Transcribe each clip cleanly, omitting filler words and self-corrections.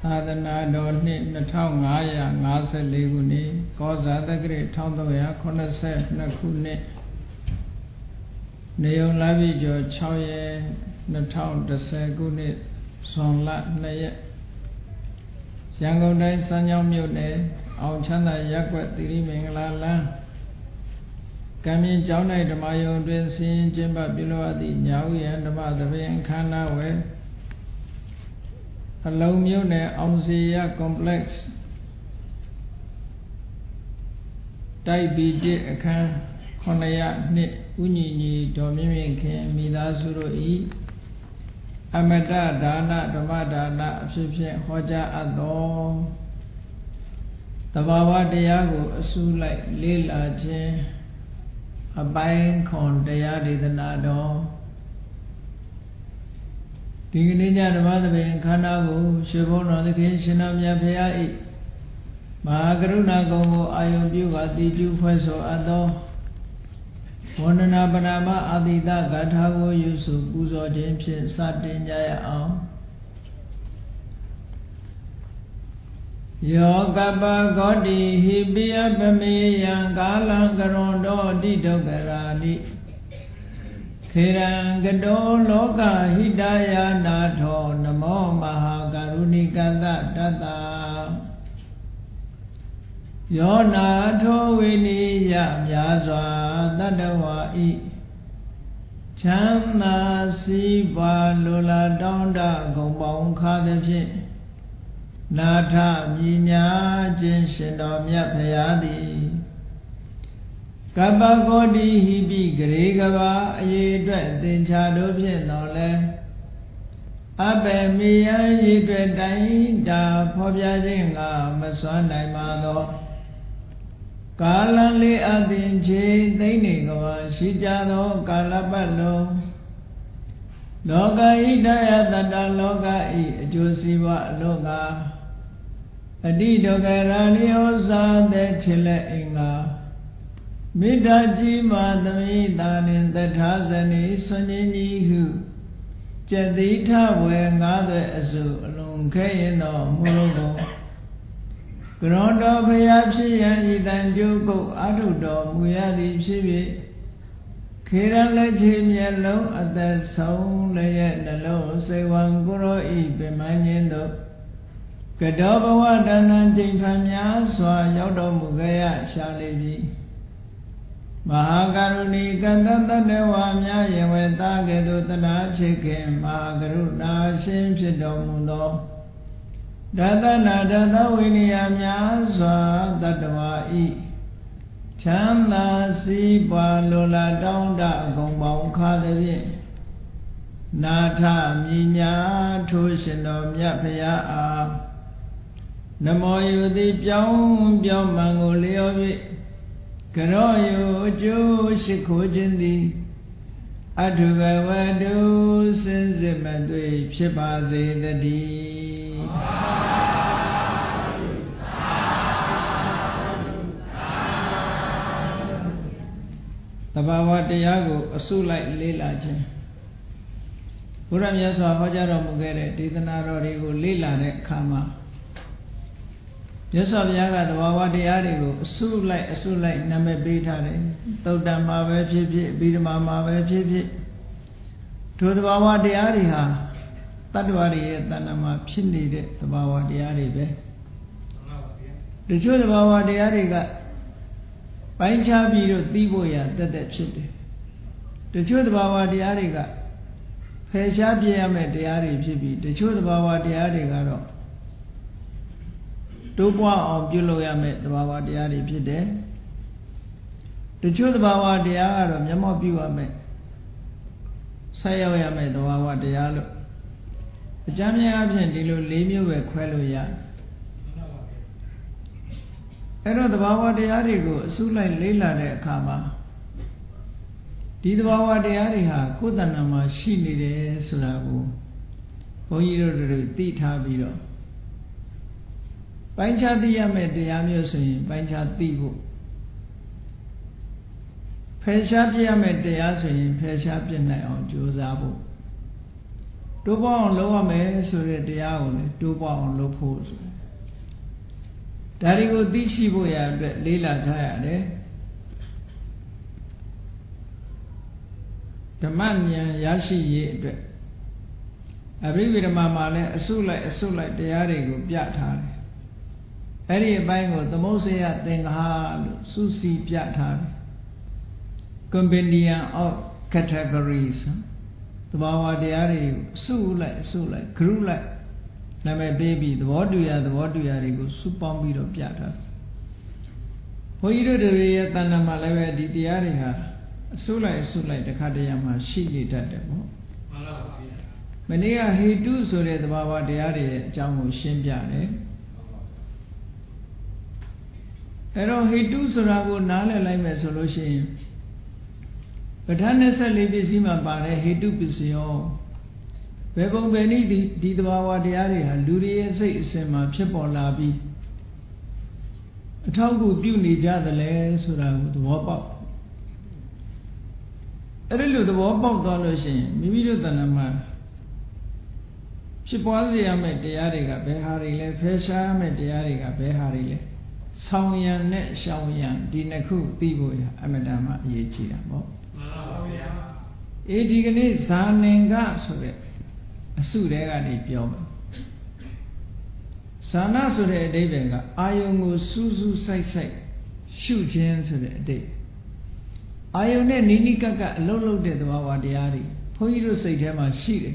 သာသနာတော်နှစ်2554ခုနှစ်ကောဇာတက္ကရာ1382ခုနှစ်နေုံလပြည့်ကျော်6ရက်2010ခုနှစ်ဇွန်လ2ရက်ရန်ကုန်တိုင်းစမ်းချောင်းမြို့နယ်အောင်ချမ်းသာရပ်ကွက်သီရိမင်္ဂလာလမ်းကံမြင့်ကျောင်း၌ဓမ္မယုံတွင်ဆင်းကျင်းပပြုလုပ်အပ်သည့်ညာဥယျာဉ်ဓမ္မသဘင်အခမ်းအနားဝယ်အလုံးမြို့နယ်အောင်စီရ complex တိုက်ပီတိအခန်း900နှစ်ဥညီညီတော်မြင့်မြင့်ခင်မိသားစုတို့ဤအမတဒါနဓမ္မဒါနအဖြစ်ဖြင့်ဟောကြားအပ်သောသဘာဝတရားကိုအစုလိုက်လေ့လာခြင်းအပိုင်းခွန်တရားဒေသနာတော်ဒီကနေ့ညဓမ္မသဘင်ခန္ဓာကိုရွှေဘုန်းတော်သခင်ရှင်တော်မြတ်ဖရာ၏မဟာကရုဏာကုံကိုအာယုံပြုကာတည်ကျူးဖွဲ့ဆိုအပ်သောဝန္ဒနာပနာမအာတိတဂါထာကိုယူစုပူဇော်ခြင်းဖြင့်စတင်ကြရအောင်ယောကပဂောတိဟိပိယပမေယံကာလံကရွန်တောတိဒုက္ခရာတိခေရံကတောလောကဟိတယာနာထောနမောမဟာကရုဏိကတတတ္တယောနာထောဝိနိယမြာစွာတတ္တဝါဤချမ်းသာစီးပွားလိုလားတောင်းတဂုံပေါင်းခါသည်ဖြင့်နာထမြညာခြင်းရှင်တော်မြတ်ဖရာသည်ကပ္ပဂောတိဟိပိဂရေကဘာအရေအတွက်သင်္ချာတို့ဖြင့်တော်လဲအဘေမိယံရေအတွက်တိုင်းတာဖော်ပြခြင်းကမစွမ်းနိုင်ပါသောကာလလေးအသင်ချေသိမ့်နေကဘာရှိကြသောကာလပတ်လုံးလောကဣဒယတတလောကဤအကျိုးစီးပွားအလို့ကအတိဒုက္ခရာနိယောသာတဲ့ခြေလက်အင်္ဂါမေတ္တာကြီးမာသမိတာနှင့်တထာဇနီဆွန်ကြီးကြီးဟုကျက်တိထဝေငါးသွဲအစုအလုံးခဲရင်တော်မူလို့ကိုကရွန်တော်ဖရာဖြစ်ရန်ဤတန်ကျုပ်ကုတ်အထုတော်မူရသည်ဖြစ်၍ခေရလက်ချေမျက်လုံးအသက်ဆုံးလည်းရဲ့နှလုံးစိတ်ဝံကိုရောဤပင်မခြင်းတို့ကတောဘဝတဏ္ဍချိန်ဖန်များစွာရောက်တော်မူကြရရှာလေပြီမဟာကရုဏီကတတတ္တဝါများယဝေတာကဲ့သို့တနာချစ်ခင်မဟာကရုဏာရှင်ဖြစ်တော်မူသောဒသနာဒသဝိနည်းများစွာတတ္တဝါဤချမ်းသာစီးပွားလိုလားတောင်းတအကုန်ပေါင်းခါသည်ဖြင့်နာထမြညာထိုးရှင်တော်မြတ်ဖရာအားနမောယုတိပြောင်းမှန်ကိုလျော်၍ကရောယုအကျိုးရှိခိုးခြင်းသည်အထုဘဝတုစင်စစ်မသွေဖြစ်ပါစေတည်းသဘာဝတရားကိုအစုလိုက်လေ့လာခြင်းဘုရားမြတ်စွာဟောကြားတော်မူခဲ့တဲ့ဒေသနာတော်တွေကိုလေ့လာတဲ့အခါမှာမြတ်စွာဘုရားကသဘာဝတရားတွေကိုအစုလိုက်နာမည်ပေးထားတယ်သုတ်တံမှာပဲဖြစ်ဖြစ်အဘိဓမ္မာမှာပဲဖြစ်ဖြစ်ထိုသဘာဝတရားတွေဟာတတ္တဝါတွေရဲ့တဏ္ဍာမှာဖြစ်နေတဲ့သဘာဝတရားတွေပဲတချို့သဘာဝတရားတွေကပိုင်းခြားပြီးတော့သိဖို့ရတတ်ဖြစ်တယ်တချို့သဘာဝတရားတွေကဖယ်ရှားပြရမယ့်တရားတွေဖြစ်ပြီးတချို့သဘာဝတရားတွေကတော့တိုးပွားအောင်ပြုလုပ်ရမယ့်သဘာဝတရားတွေဖြစ်တယ်တချို့သဘာဝတရားကတော့မျက်မှောက်ပြုရမယ့်ဆက်ရောက်ရမယ့်သဘာဝတရားလို့အကြမ်းများအဖြစ်ဒီလို၄မျိုးပဲခွဲလို့ရအဲ့တော့သဘာဝတရားတွေကိုအစုလိုက်လေ့လာတဲ့အခါမှာဒီသဘာဝတရားတွေဟာကိုယ်တဏ္ဍာမှာရှိနေတယ်ဆိုတာကိုဘုန်းကြီးတို့သိထားပြီးတော့ပိုင်းခြားသိရမယ့်တရားမျိုးဆိုရင်ပိုင်းခြားသိဖို့ဖယ်ရှားပြရမယ့်တရားဆိုရင်ဖယ်ရှားပြနိုင်အောင်ကြိုးစားဖို့တိုးပေါအောင်လုပ်ရမယ်ဆိုတဲ့တရားကိုလည်းတိုးပေါအောင်လုပ်ဖို့ဆိုဒါတွေကိုသိရှိဖို့ရအတွက်လေးလာကြရတယ်ဓမ္မဉာဏ်ရရှိရေးအတွက်အဘိဓမ္မာမှာလည်းအစုလိုက်တရားတွေကိုပြထားတယ်အဲ့ဒီအပိုင်းကိုသမုစ္စယသင်္ဃာလို့စုစည်းပြထားတယ် Compendium of Categories သဘာဝတရားတွေကိုအစုလိုက် group လိုက်နာမည်ပေးပြီးသဘောတူရတွေကိုစုပေါင်းပြီးတော့ပြထားတယ်ဘုန်းကြီးတို့တွေရဲ့တဏ္ဍာမှာလည်းပဲဒီတရားတွေဟာအစုလိုက်တစ်ခါတည်းမှာရှိနေတတ်တယ်ပေါ့မှန်ပါဗျာမနေ့ကဟေတုဆိုတဲ့သဘာဝတရားတွေရဲ့အကြောင်းကိုရှင်းပြတယ်အဲ့တော့ဟေတုဆိုတာကိုနားလည်လိုက်မယ်ဆိုလို့ရှိရင်ပဋ္ဌာန်း24ပစ္စည်းမှာပါတဲ့ဟေတုပစ္စယောဘယ်ပုံဘယ်နည်းဒီသဘာဝတရားတွေဟာလူတွေရဲ့စိတ်အစဉ်မှာဖြစ်ပေါ်လာပြီးအထောက်အကူပြုနေကြသလဲဆိုတာကိုသဘောပေါက်အဲ့ဒီလိုသဘောပေါက်သွားလို့ရှိရင်မိမိတို့တဏ္ဍာမှာဖြစ်ပွားစေရမယ့်တရားတွေကဘယ်ဟာတွေလဲဖယ်ရှားရမယ့်တရားတွေကဘယ်ဟာတွေလဲဆောင်ရံနဲ့ရှောင်ရံဒီနှစ်ခုသိဖို့ရအမတန်မှအရေးကြီးတာပေါ့မှန်ပါဗျာဒီကနေ့ဇာနင်္ဂဆိုတဲ့အစုတဲကနေပြောမယ်ဇာနာဆိုတဲ့အဓိပ္ပာယ်ကအာယုံကိုစူးစူးစိုက်ရှုခြင်းဆိုတဲ့အဓိပ္ပာယ်အာယုံနဲ့နိနိကပ်ကအလုံးလုံးတဲ့သဘာဝတရားတွေဘုန်းကြီးတို့စိတ်ထဲမှာရှိတယ်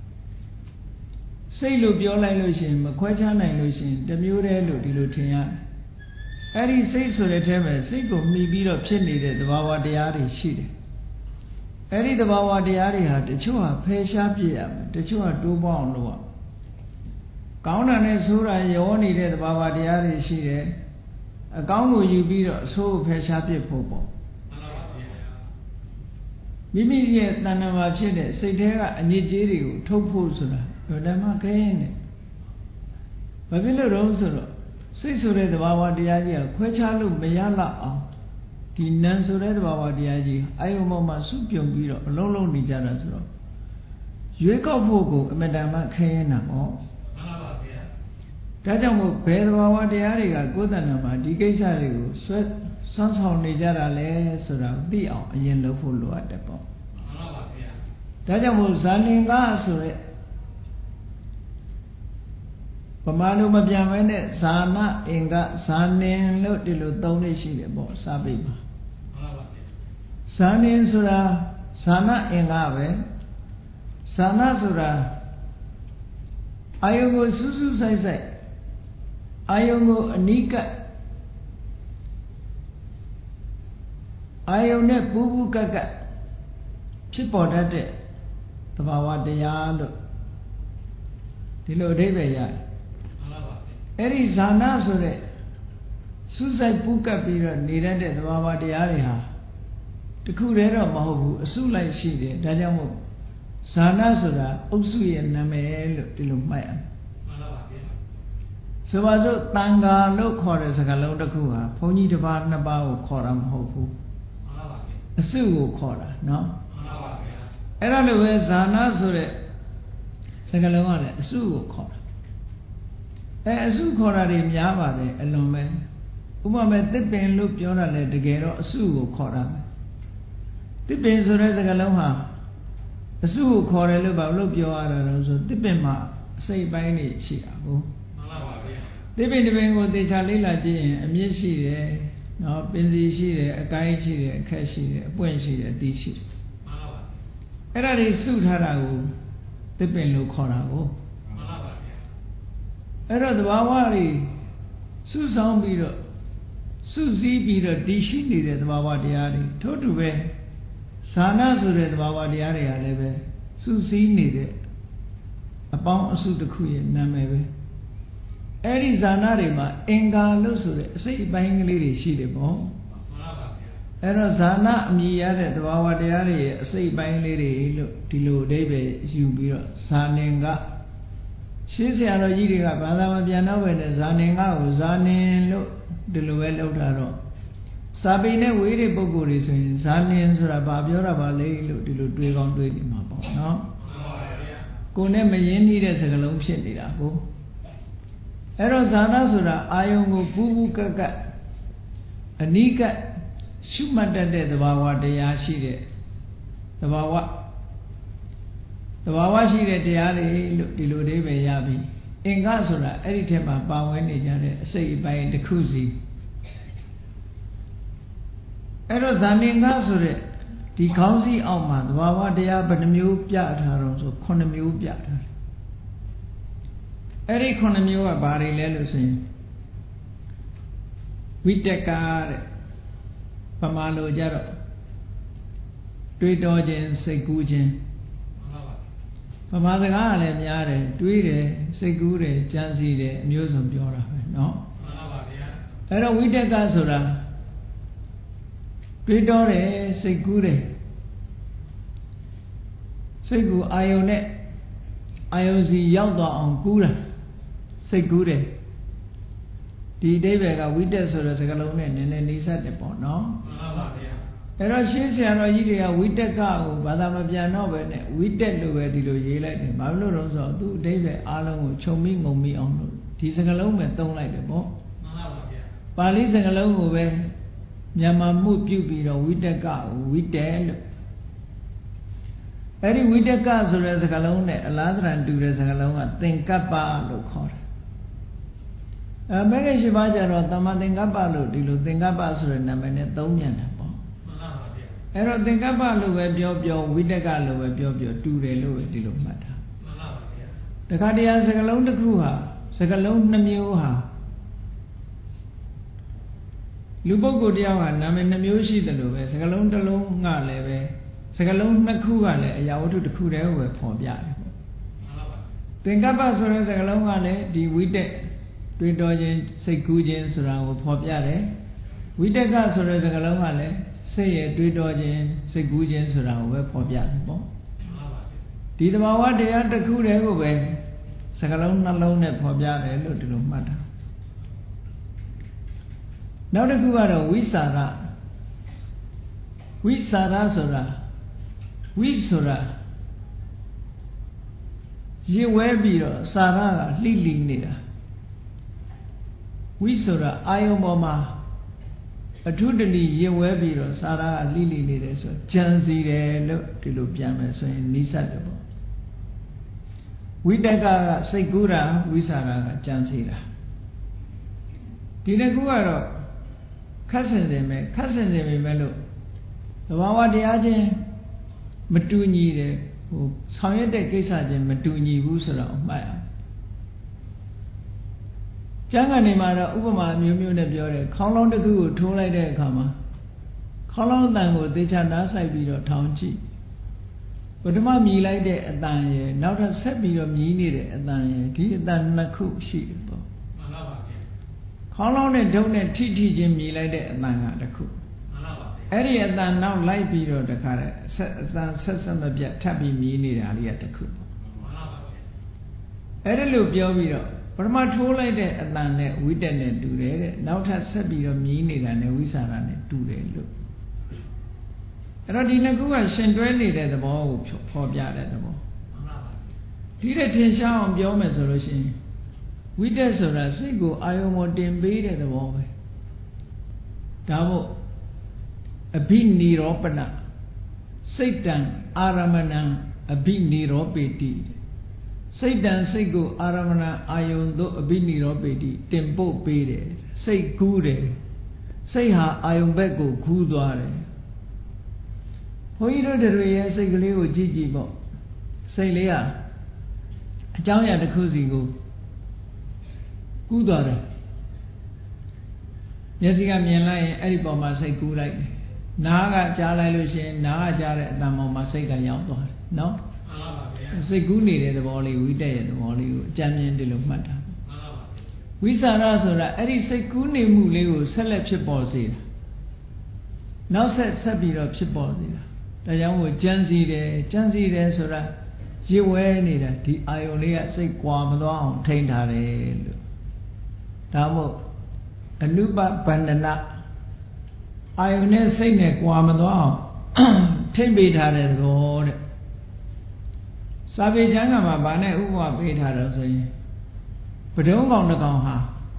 စိတ်လို့ပြောလိုက်လို့ရှိရင်မခွဲခြားနိုင်လို့ရှိရင်တစ်မျိုးတည်းလို့ဒီလိုထင်ရတယ်အဲ့ဒီစိတ်ဆိုတဲ့ထဲမှာစိတ်ကိုမှီပြီးတော့ဖြစ်နေတဲ့သဘာဝတရားတွေရှိတယ်အဲ့ဒီသဘာဝတရားတွေဟာတချို့ဟာဖယ်ရှားပြရမယ်တချို့ဟာတိုးပေါအောင်လုပ်ရမယ်ကောင်းတာနဲ့ဆိုးတာရောနေတဲ့သဘာဝတရားတွေရှိတယ်အကောင်းကိုယူပြီးတော့အဆိုးကိုဖယ်ရှားပြဖို့ပေါ့မိမိရဲ့တဏ္ဍာမှာဖြစ်တဲ့စိတ်ထဲကအညစ်အကြေးတွေကိုထုတ်ဖို့ဆိုတာဓမ္မခဲရင်နဲ့ဘာဖြစ်လို့တော့ဆိုတော့စိတ်ဆိုတဲ့သဘာဝတရားကြီးကခွဲခြားလို့မရလောက်အောင်ဒီနံဆိုတဲ့သဘာဝတရားကြီးအာယုံပေါ်မှာစုပြုံပြီးတော့အလုံးလုံးနေကြတာဆိုတော့ရွေးကောက်ဖို့ကိုအမတန်မှခဲရင်တာပေါ့မှန်ပါဗျာဒါကြောင့်မို့ဘယ်သဘာဝတရားတွေကကိုယ်တဏ္ဍာမှာဒီကိစ္စတွေကိုဆွမ်းဆောင်နေကြတာလဲဆိုတာသိအောင်အရင်လုပ်ဖို့လိုအပ်တယ်ပေါ့မှန်ပါဗျာဒါကြောင့်မို့ဇာနင်္ဂဆိုတဲ့ပမာဏမပြန်မဲနဲ့ဇာနာအင်္ဂဇာနင်လို့ဒီလိုသုံးနေရှိတယ်ပေါ့စာပေမှာမှန်ပါဗျာဇာနင်ဆိုတာဇာနာအင်္ဂပဲဇာနာဆိုတာအာယုံကိုစူးစူးဆိုင်အာယုံကိုအနိကအာယုံနဲ့ပူပူကကဖြစ်ပေါ်တတ်တဲ့သဘာဝတရားလို့ဒီလိုအဓိပ္ပာယ်ရတယ်အဲ့ဒီဇာနာဆိုတဲ့စူးစိုက်ပူကပ်ပြီးတော့နေတတ်တဲ့သဘာဝတရားတွေဟာတခုတည်းတော့မဟုတ်ဘူးအစုလိုက်ရှိတယ်ဒါကြောင့်မို့ဇာနာဆိုတာအုပ်စုရဲ့နာမည်လို့ဒီလိုမှတ်ရမယ်မှန်ပါပါဗျာဆိုပါစို့တန်ဃာလို့ခေါ်တဲ့စကားလုံးတစ်ခုဟာဘုန်းကြီးတစ်ပါးနှစ်ပါးကိုခေါ်တာမဟုတ်ဘူးမှန်ပါပါဗျာအစုကိုခေါ်တာနော်မှန်ပါပါဗျာအဲ့ဒါလိုပဲဇာနာဆိုတဲ့စကားလုံးကလည်းအစုကိုခေါ်တာအစုခေါ်တာတွေများပါတယ်အလွန်ပဲဥပမာတစ်ပင်လို့ပြောတာလေတကယ်တော့အစုကိုခေါ်တာပဲတစ်ပင်ဆိုတဲ့စကားလုံးဟာအစုကိုခေါ်တယ်လို့ဘာလို့ပြောရတာလဲဆိုတစ်ပင်မှာအစိတ်ပိုင်းတွေရှိတာဟုတ်မှန်ပါပါဗျာတစ်ပင်တစ်ပင်ကိုသေချာလေ့လာကြည့်ရင်အမြင့်ရှိတယ်နော်ပင်စီရှိတယ်အကိုင်းရှိတယ်အခက်ရှိတယ်အပွင့်ရှိတယ်အသီးရှိတယ်မှန်ပါပါအဲ့ဒါတွေစုထားတာကိုတစ်ပင်လို့ခေါ်တာကိုမှန်ပါပါဗျာအဲ့တော့သဘာဝတွေစုဆောင်ပြီးတော့စုစည်းပြီးတော့တည်ရှိနေတဲ့သဘာဝတရားတွေထို့တူပဲဇာနာဆိုတဲ့သဘာဝတရားတွေကလည်းပဲစုစည်းနေတဲ့အပေါင်းအစုတစ်ခုရဲ့နာမည်ပဲအဲ့ဒီဇာနာတွေမှာအင်္ဂါလို့ဆိုတဲ့အစိတ်အပိုင်းကလေးတွေရှိတယ်ပေါ့မှန်ပါပါဗျာအဲ့တော့ဇာနာအမည်ရတဲ့သဘာဝတရားတွေရဲ့အစိတ်အပိုင်းလေးတွေလို့ဒီလိုအဓိပ္ပာယ်ယူပြီးတော့ဇာနင်္ဂရှင်းဆရာတော်ကြီးတွေကဘာသာမပြန်တော့ပဲနဲ့ဇာနင်္ဂကိုဇာနင်လို့ဒီလိုပဲလောက်တာတော့စာပေနဲ့ဝေးတဲ့ပုဂ္ဂိုလ်တွေဆိုရင်ဇာနင်ဆိုတာဘာပြောတာပါလဲလို့ဒီလိုတွေးကောင်းတွေးနေမှာပေါ့နော်မှန်ပါဗျာကိုယ်နဲ့မရင်းနှီးတဲ့စကားလုံးဖြစ်နေတာကိုအဲ့တော့ဇာနာဆိုတာအာယုံကိုပူးပူးကက်ကက်အနိကရှုမှတ်တတ်တဲ့သဘာဝတရားရှိတဲ့သဘာဝရှိတဲ့တရားတွေလို့ဒီလိုလေးပဲရပြီအင်္ဂဆိုတာအဲ့ဒီထက်မှာပါဝင်နေကြတဲ့အစိတ်အပိုင်းတစ်ခုစီအဲ့တော့ဇာနေငါဆိုတဲ့ဒီခေါင်းစည်းအောက်မှာသဘာဝတရားဘယ်နှမျိုးပြထားတော့ဆို9မျိုးပြထားတယ်အဲ့ဒီ9မျိုးကဘာတွေလဲလို့ဆိုရင်ဝိတက္ကတဲ့ပမာလိုကြတော့တွေးတောခြင်းစိတ်ကူးခြင်းပမာစကားကလည်းများတယ်တွေးတယ်စိတ်ကူးတယ်ကြံစည်တယ်အမျိုးစုံပြောတာပဲเนาะမှန်ပါဗျာအဲ့တော့ဝိတက္ကဆိုတာတွေးတောတယ်စိတ်ကူးတယ်စိတ်ကူအာယုံနဲ့အာယုံစီရောက်သွားအောင်ကူးတာစိတ်ကူးတယ်ဒီအဓိပ္ပာယ်ကဝိတက်ဆိုတဲ့စကားလုံးနဲ့နည်းနည်းနှိစက်တယ်ပေါ့နော်မှန်ပါဗျာအဲ့တော့ရှင်းဆရာတော်ကြီးတွေကဝိတက်ကကိုဘာသာမပြန်တော့ပဲနဲ့ဝိတက်လို့ပဲဒီလိုရေးလိုက်တယ်ဘာလို့လဲဆိုတော့သူ့အဓိပ္ပာယ်အားလုံးကိုခြုံပြီးငုံပြီးအောင်လို့ဒီစကားလုံးပဲသုံးလိုက်တယ်ပေါ့မှန်ပါဗျာပါဠိစကားလုံးကိုပဲမြန်မာမှုပြုပြီးတော့ဝိတက်ကကိုဝိတက်လို့အဲ့ဒီဝိတက်ကဆိုတဲ့စကားလုံးနဲ့အလားတန်တူတဲ့စကားလုံးကသင်္ကပ္ပလို့ခေါ်တယ်မဂ္ဂင်၈ပါးကျတော့သမ္မာသင်္ကပ္ပလို့ဒီလိုသင်္ကပ္ပဆိုတဲ့နာမည်နဲ့သုံးပြန်တာပေါ့မှန်ပါဗျာအဲ့တော့သင်္ကပ္ပလို့ပဲပြောဝိတက်ကလို့ပဲပြောတူတယ်လို့ပဲဒီလိုမှတ်တာမှန်ပါဗျာတခါတည်းစကားလုံးတစ်ခုဟာစကားလုံး2မျိုးဟာလူပုဂ္ဂိုလ်တယောက်ဟာနာမည်2မျိုးရှိတယ်လို့ပဲစကားလုံးတစ်လုံးကလည်းပဲစကားလုံး2ခုကလည်းအရာဝတ္ထုတစ်ခုတည်းကိုပဲဖော်ပြတယ်ပေါ့မှန်ပါဗျာသင်္ကပ္ပဆိုတဲ့စကားလုံးကလည်းဒီဝိတက်တွေးတောခြင်းစိတ်ကူးခြင်းဆိုတာကိုဖော်ပြတယ်ဝိတက်ကဆိုတဲ့စကားလုံးကလည်းစိတ်ရဲ့တွေးတောခြင်းစိတ်ကူးခြင်းဆိုတာကိုပဲဖော်ပြတယ်ပေါ့ဒီသဘာဝတရားတစ်ခုတည်းကိုပဲစကားလုံးနှလုံးနဲ့ဖော်ပြတယ်လို့ဒီလိုမှတ်တာနောက်တစ်ခုကတော့ဝိစာရဆိုတာဝိဆိုတာရစ်ဝဲပြီးတော့စာရကလှိလိနေတာဝိဆိုတာအာယုံပေါ်မှာအထုတလိရစ်ဝဲပြီးတော့စာရကလှိလိနေတယ်ဆိုကြံစီတယ်လို့ဒီလိုပြန်မယ်ဆိုရင်နိစ္စတယ်ပေါ့ဝိတက်ကစိတ်ကူးတာဝိစာရကကြံစီတာဒီတစ်ခုကတော့ခက်ဆင်စင်ပဲလို့သဘာဝတရားချင်းမတူညီတယ်ဆောင်ရွက်တဲ့ကိစ္စချင်းမတူညီဘူးဆိုတော့မှတ်ရအောင်ကျမ်းဂန်တွေမှာတော့ဥပမာမျိုးမျိုးနဲ့ပြောတယ်ခေါင်းလောင်းတစ်ခုကိုထိုးလိုက်တဲ့အခါမှာခေါင်းလောင်းအတန်ကိုသေချာနားဆိုင်ပြီးတော့ထောင်ကြည့်ပထမမြည်လိုက်တဲ့အတန်ရယ်နောက်ထပ်ဆက်ပြီးတော့မြည်နေတဲ့အတန်ရယ်ဒီအတန်2ခုရှိတယ်ပေါ့မှန်ပါပါဗျာခေါင်းလောင်းနဲ့ဒုံနဲ့ထိချင်းမြည်လိုက်တဲ့အတန်ကတစ်ခုမှန်ပါပါအဲ့ဒီအတန်နောက်လိုက်ပြီးတော့တခါတဲ့အတန်ဆက်မပြတ်ထပ်ပြီးမြည်နေတာလေးကတစ်ခုပေါ့မှန်ပါပါဗျာအဲ့ဒါလို့ပြောပြီးတော့ပထမထိုးလိုက်တဲ့အတန်နဲ့ဝိတက်နဲ့တူတယ်တဲ့နောက်ထပ်ဆက်ပြီးတော့မြည်နေတာနဲ့ဝိစာရနဲ့တူတယ်လို့အဲ့တော့ဒီနှစ်ခုကရှင်တွဲနေတဲ့သဘောကိုဖော်ပြတဲ့သဘောဒီတဲ့ထင်ရှားအောင်ပြောမယ်ဆိုလို့ရှိရင်ဝိတက်ဆိုတာစိတ်ကိုအာယုံပေါ်တင်ပေးတဲ့သဘောပဲဒါမို့အဘိနိရောပနစိတ်တံအာရမဏံအဘိနိရောပေတိစိတ်တံစိတ်ကိုအာရမဏအာယုံသို့အဘိနိရောပေတိတင်ပို့ပေးတယ်စိတ်ကူးတယ်စိတ်ဟာအာယုံဘက်ကိုကူးသွားတယ်ဘုန်းကြီးတို့တွေရဲ့စိတ်ကလေးကိုကြည့်ကြည့်ပေါ့စိတ်လေးဟာအကြောင်းအရာတစ်ခုစီကိုကူးသွားတယ်မျက်စိကမြင်လိုက်ရင်အဲ့ဒီပေါ်မှာစိတ်ကူးလိုက်တယ်နားကကြားလိုက်လို့ရှိရင်နားကကြားတဲ့အတန်ပေါ်မှာစိတ်ကရောက်သွားတယ်နော်မှန်ပါပါဗျာစိတ်ကူးနေတဲ့သဘောလေးဝိတက်ရဲ့သဘောလေးကိုအကြံဉာဏ်ဒီလိုမှတ်တာမှန်ပါပါဝိစာရဆိုတာအဲ့ဒီစိတ်ကူးနေမှုလေးကိုဆက်လက်ဖြစ်ပေါ်စေတာနောက်ဆက်ပြီးတော့ဖြစ်ပေါ်စေတာဒါကြောင့်မို့ကြံစီတယ်ဆိုတာရစ်ဝဲနေတာဒီအာယုံလေးကစိတ်ကွာမသွားအောင်ထိန်းထားတယ်လို့ဒါမို့အနုပဗန္ဒနာအာယုန်နဲ့စိတ်နဲ့ကြွာမသွားအောင်ထိမ့်ပေးထားတဲ့သဘောတဲ့စာပေကျမ်းကမှာဗာနဲ့ဥပမာပေးထားတော့ဆိုရင်ပဒုံးကောင်တစ်ကောင်ဟာ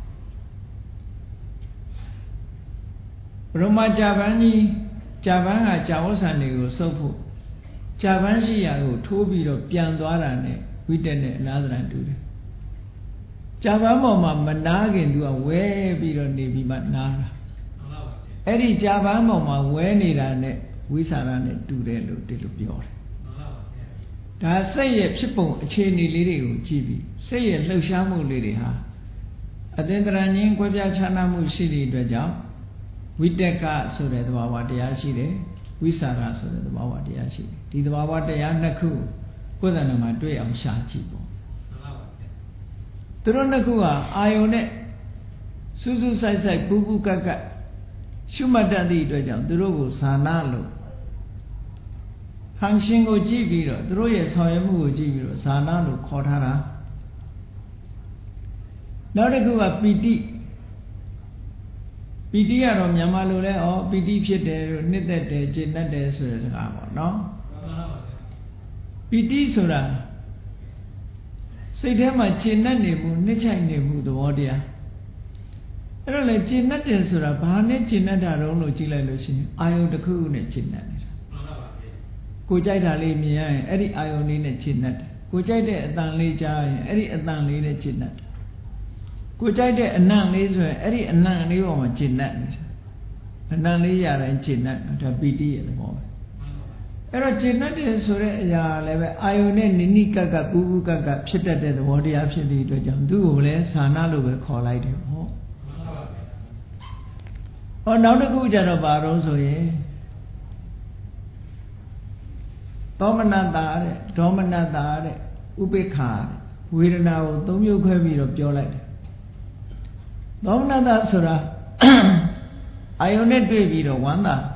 ဘုရမကြာပန်းကြီးကြာပန်းကကြာဝဆန်တွေကိုစုပ်ဖို့ကြာပန်းရှိရာကိုထိုးပြီးတော့ပြန်သွားတာနဲ့ဝိတက်နဲ့အလားသဏ္ဍာန်တူတယ်ကြာပန်းပေါ်မှာမနာခင်သူကဝဲပြီးတော့နေပြီးမှနားတာအဲ့ဒီကြာပန်းပေါ်မှာဝဲနေတာနဲ့ဝိစာရနဲ့တူတယ်လို့ဒီလိုပြောတယ်ဒါစိတ်ရဲ့ဖြစ်ပုံအခြေအနေလေးတွေကိုကြည့်ပြီးစိတ်ရဲ့လှုပ်ရှားမှုလေးတွေဟာအသင်္တရဏင်းကွဲပြားခြားနားမှုရှိတဲ့အတွက်ကြောင့်ဝိတက်ကဆိုတဲ့သဘာဝတရားရှိတယ်ဝိစာရဆိုတဲ့သဘာဝတရားရှိတယ်ဒီသဘာဝတရားနှစ်ခုကိုယ်တိုင်မှာတွေ့အောင်ရှာကြည့်ပေါ့သူတို့နှစ်ခုဟာအာယုန်နဲ့စူးစူးဆိုင်ဆိုင်ပူပူကက်ကက်ရှုမှတ်တတ်သည့်အတွက်ကြောင့်သူတို့ကိုဇာနာလို့ function ကိုကြည့်ပြီးတော့သူတို့ရဲ့ဆောင်ရွက်မှုကိုကြည့်ပြီးတော့ဇာနာလို့ခေါ်ထားတာနောက်တစ်ခုကပီတိကတော့မြန်မာလိုလဲပီတိဖြစ်တယ်လို့နှစ်သက်တယ်ကျေနပ်တယ်ဆိုတဲ့စကားပေါ့နော်ပီတိဆိုတာစိတ်ထဲမှာကျေနပ်နေမှုနှစ်ချိုက်နေမှုသဘောတရားအဲ့တော့လေကျေနပ်တယ်ဆိုတာဘာနဲ့ကျေနပ်တာတုံးလို့ကြည့်လိုက်လို့ရှိရင်အာယုန်တစ်ခုခုနဲ့ကျေနပ်နေတာကိုကြိုက်တာလေးမြင်ရရင်အဲ့ဒီအာယုန်လေးနဲ့ကျေနပ်တယ်ကိုကြိုက်တဲ့အတန်လေးကြားရင်အဲ့ဒီအတန်လေးနဲ့ကျေနပ်တယ်ကိုကြိုက်တဲ့အနံ့လေးဆိုရင်အဲ့ဒီအနံ့လေးပေါ်မှာကျေနပ်နေတာအနံ့လေးရတိုင်းကျေနပ်ဒါပီတိရဲ့သဘောပဲအဲ့တော့ကျေနပ်တယ်ဆိုတဲ့အရာလည်းပဲအာယုန်နဲ့နိနိကကပူပူကကဖြစ်တတ်တဲ့သဘောတရားဖြစ်တဲ့အတွက်ကြောင့်သူ့ကိုလည်းဇာနာလို့ပဲခေါ်လိုက်တယ်ပေါ့နောက်တစ်ခုကျတော့ဘာလို့ဆိုရင်သောမနတာတဲ့ဒေါမနတာတဲ့ဥပိ္ပခာတဲ့ဝေဒနာကိုသုံးမျိုးခွဲပြီးတော့ပြောလိုက်တယ်သောမနတာဆိုတာအာယုန်နဲ့တွေ့ပြီးတော့ဝမ်းသာ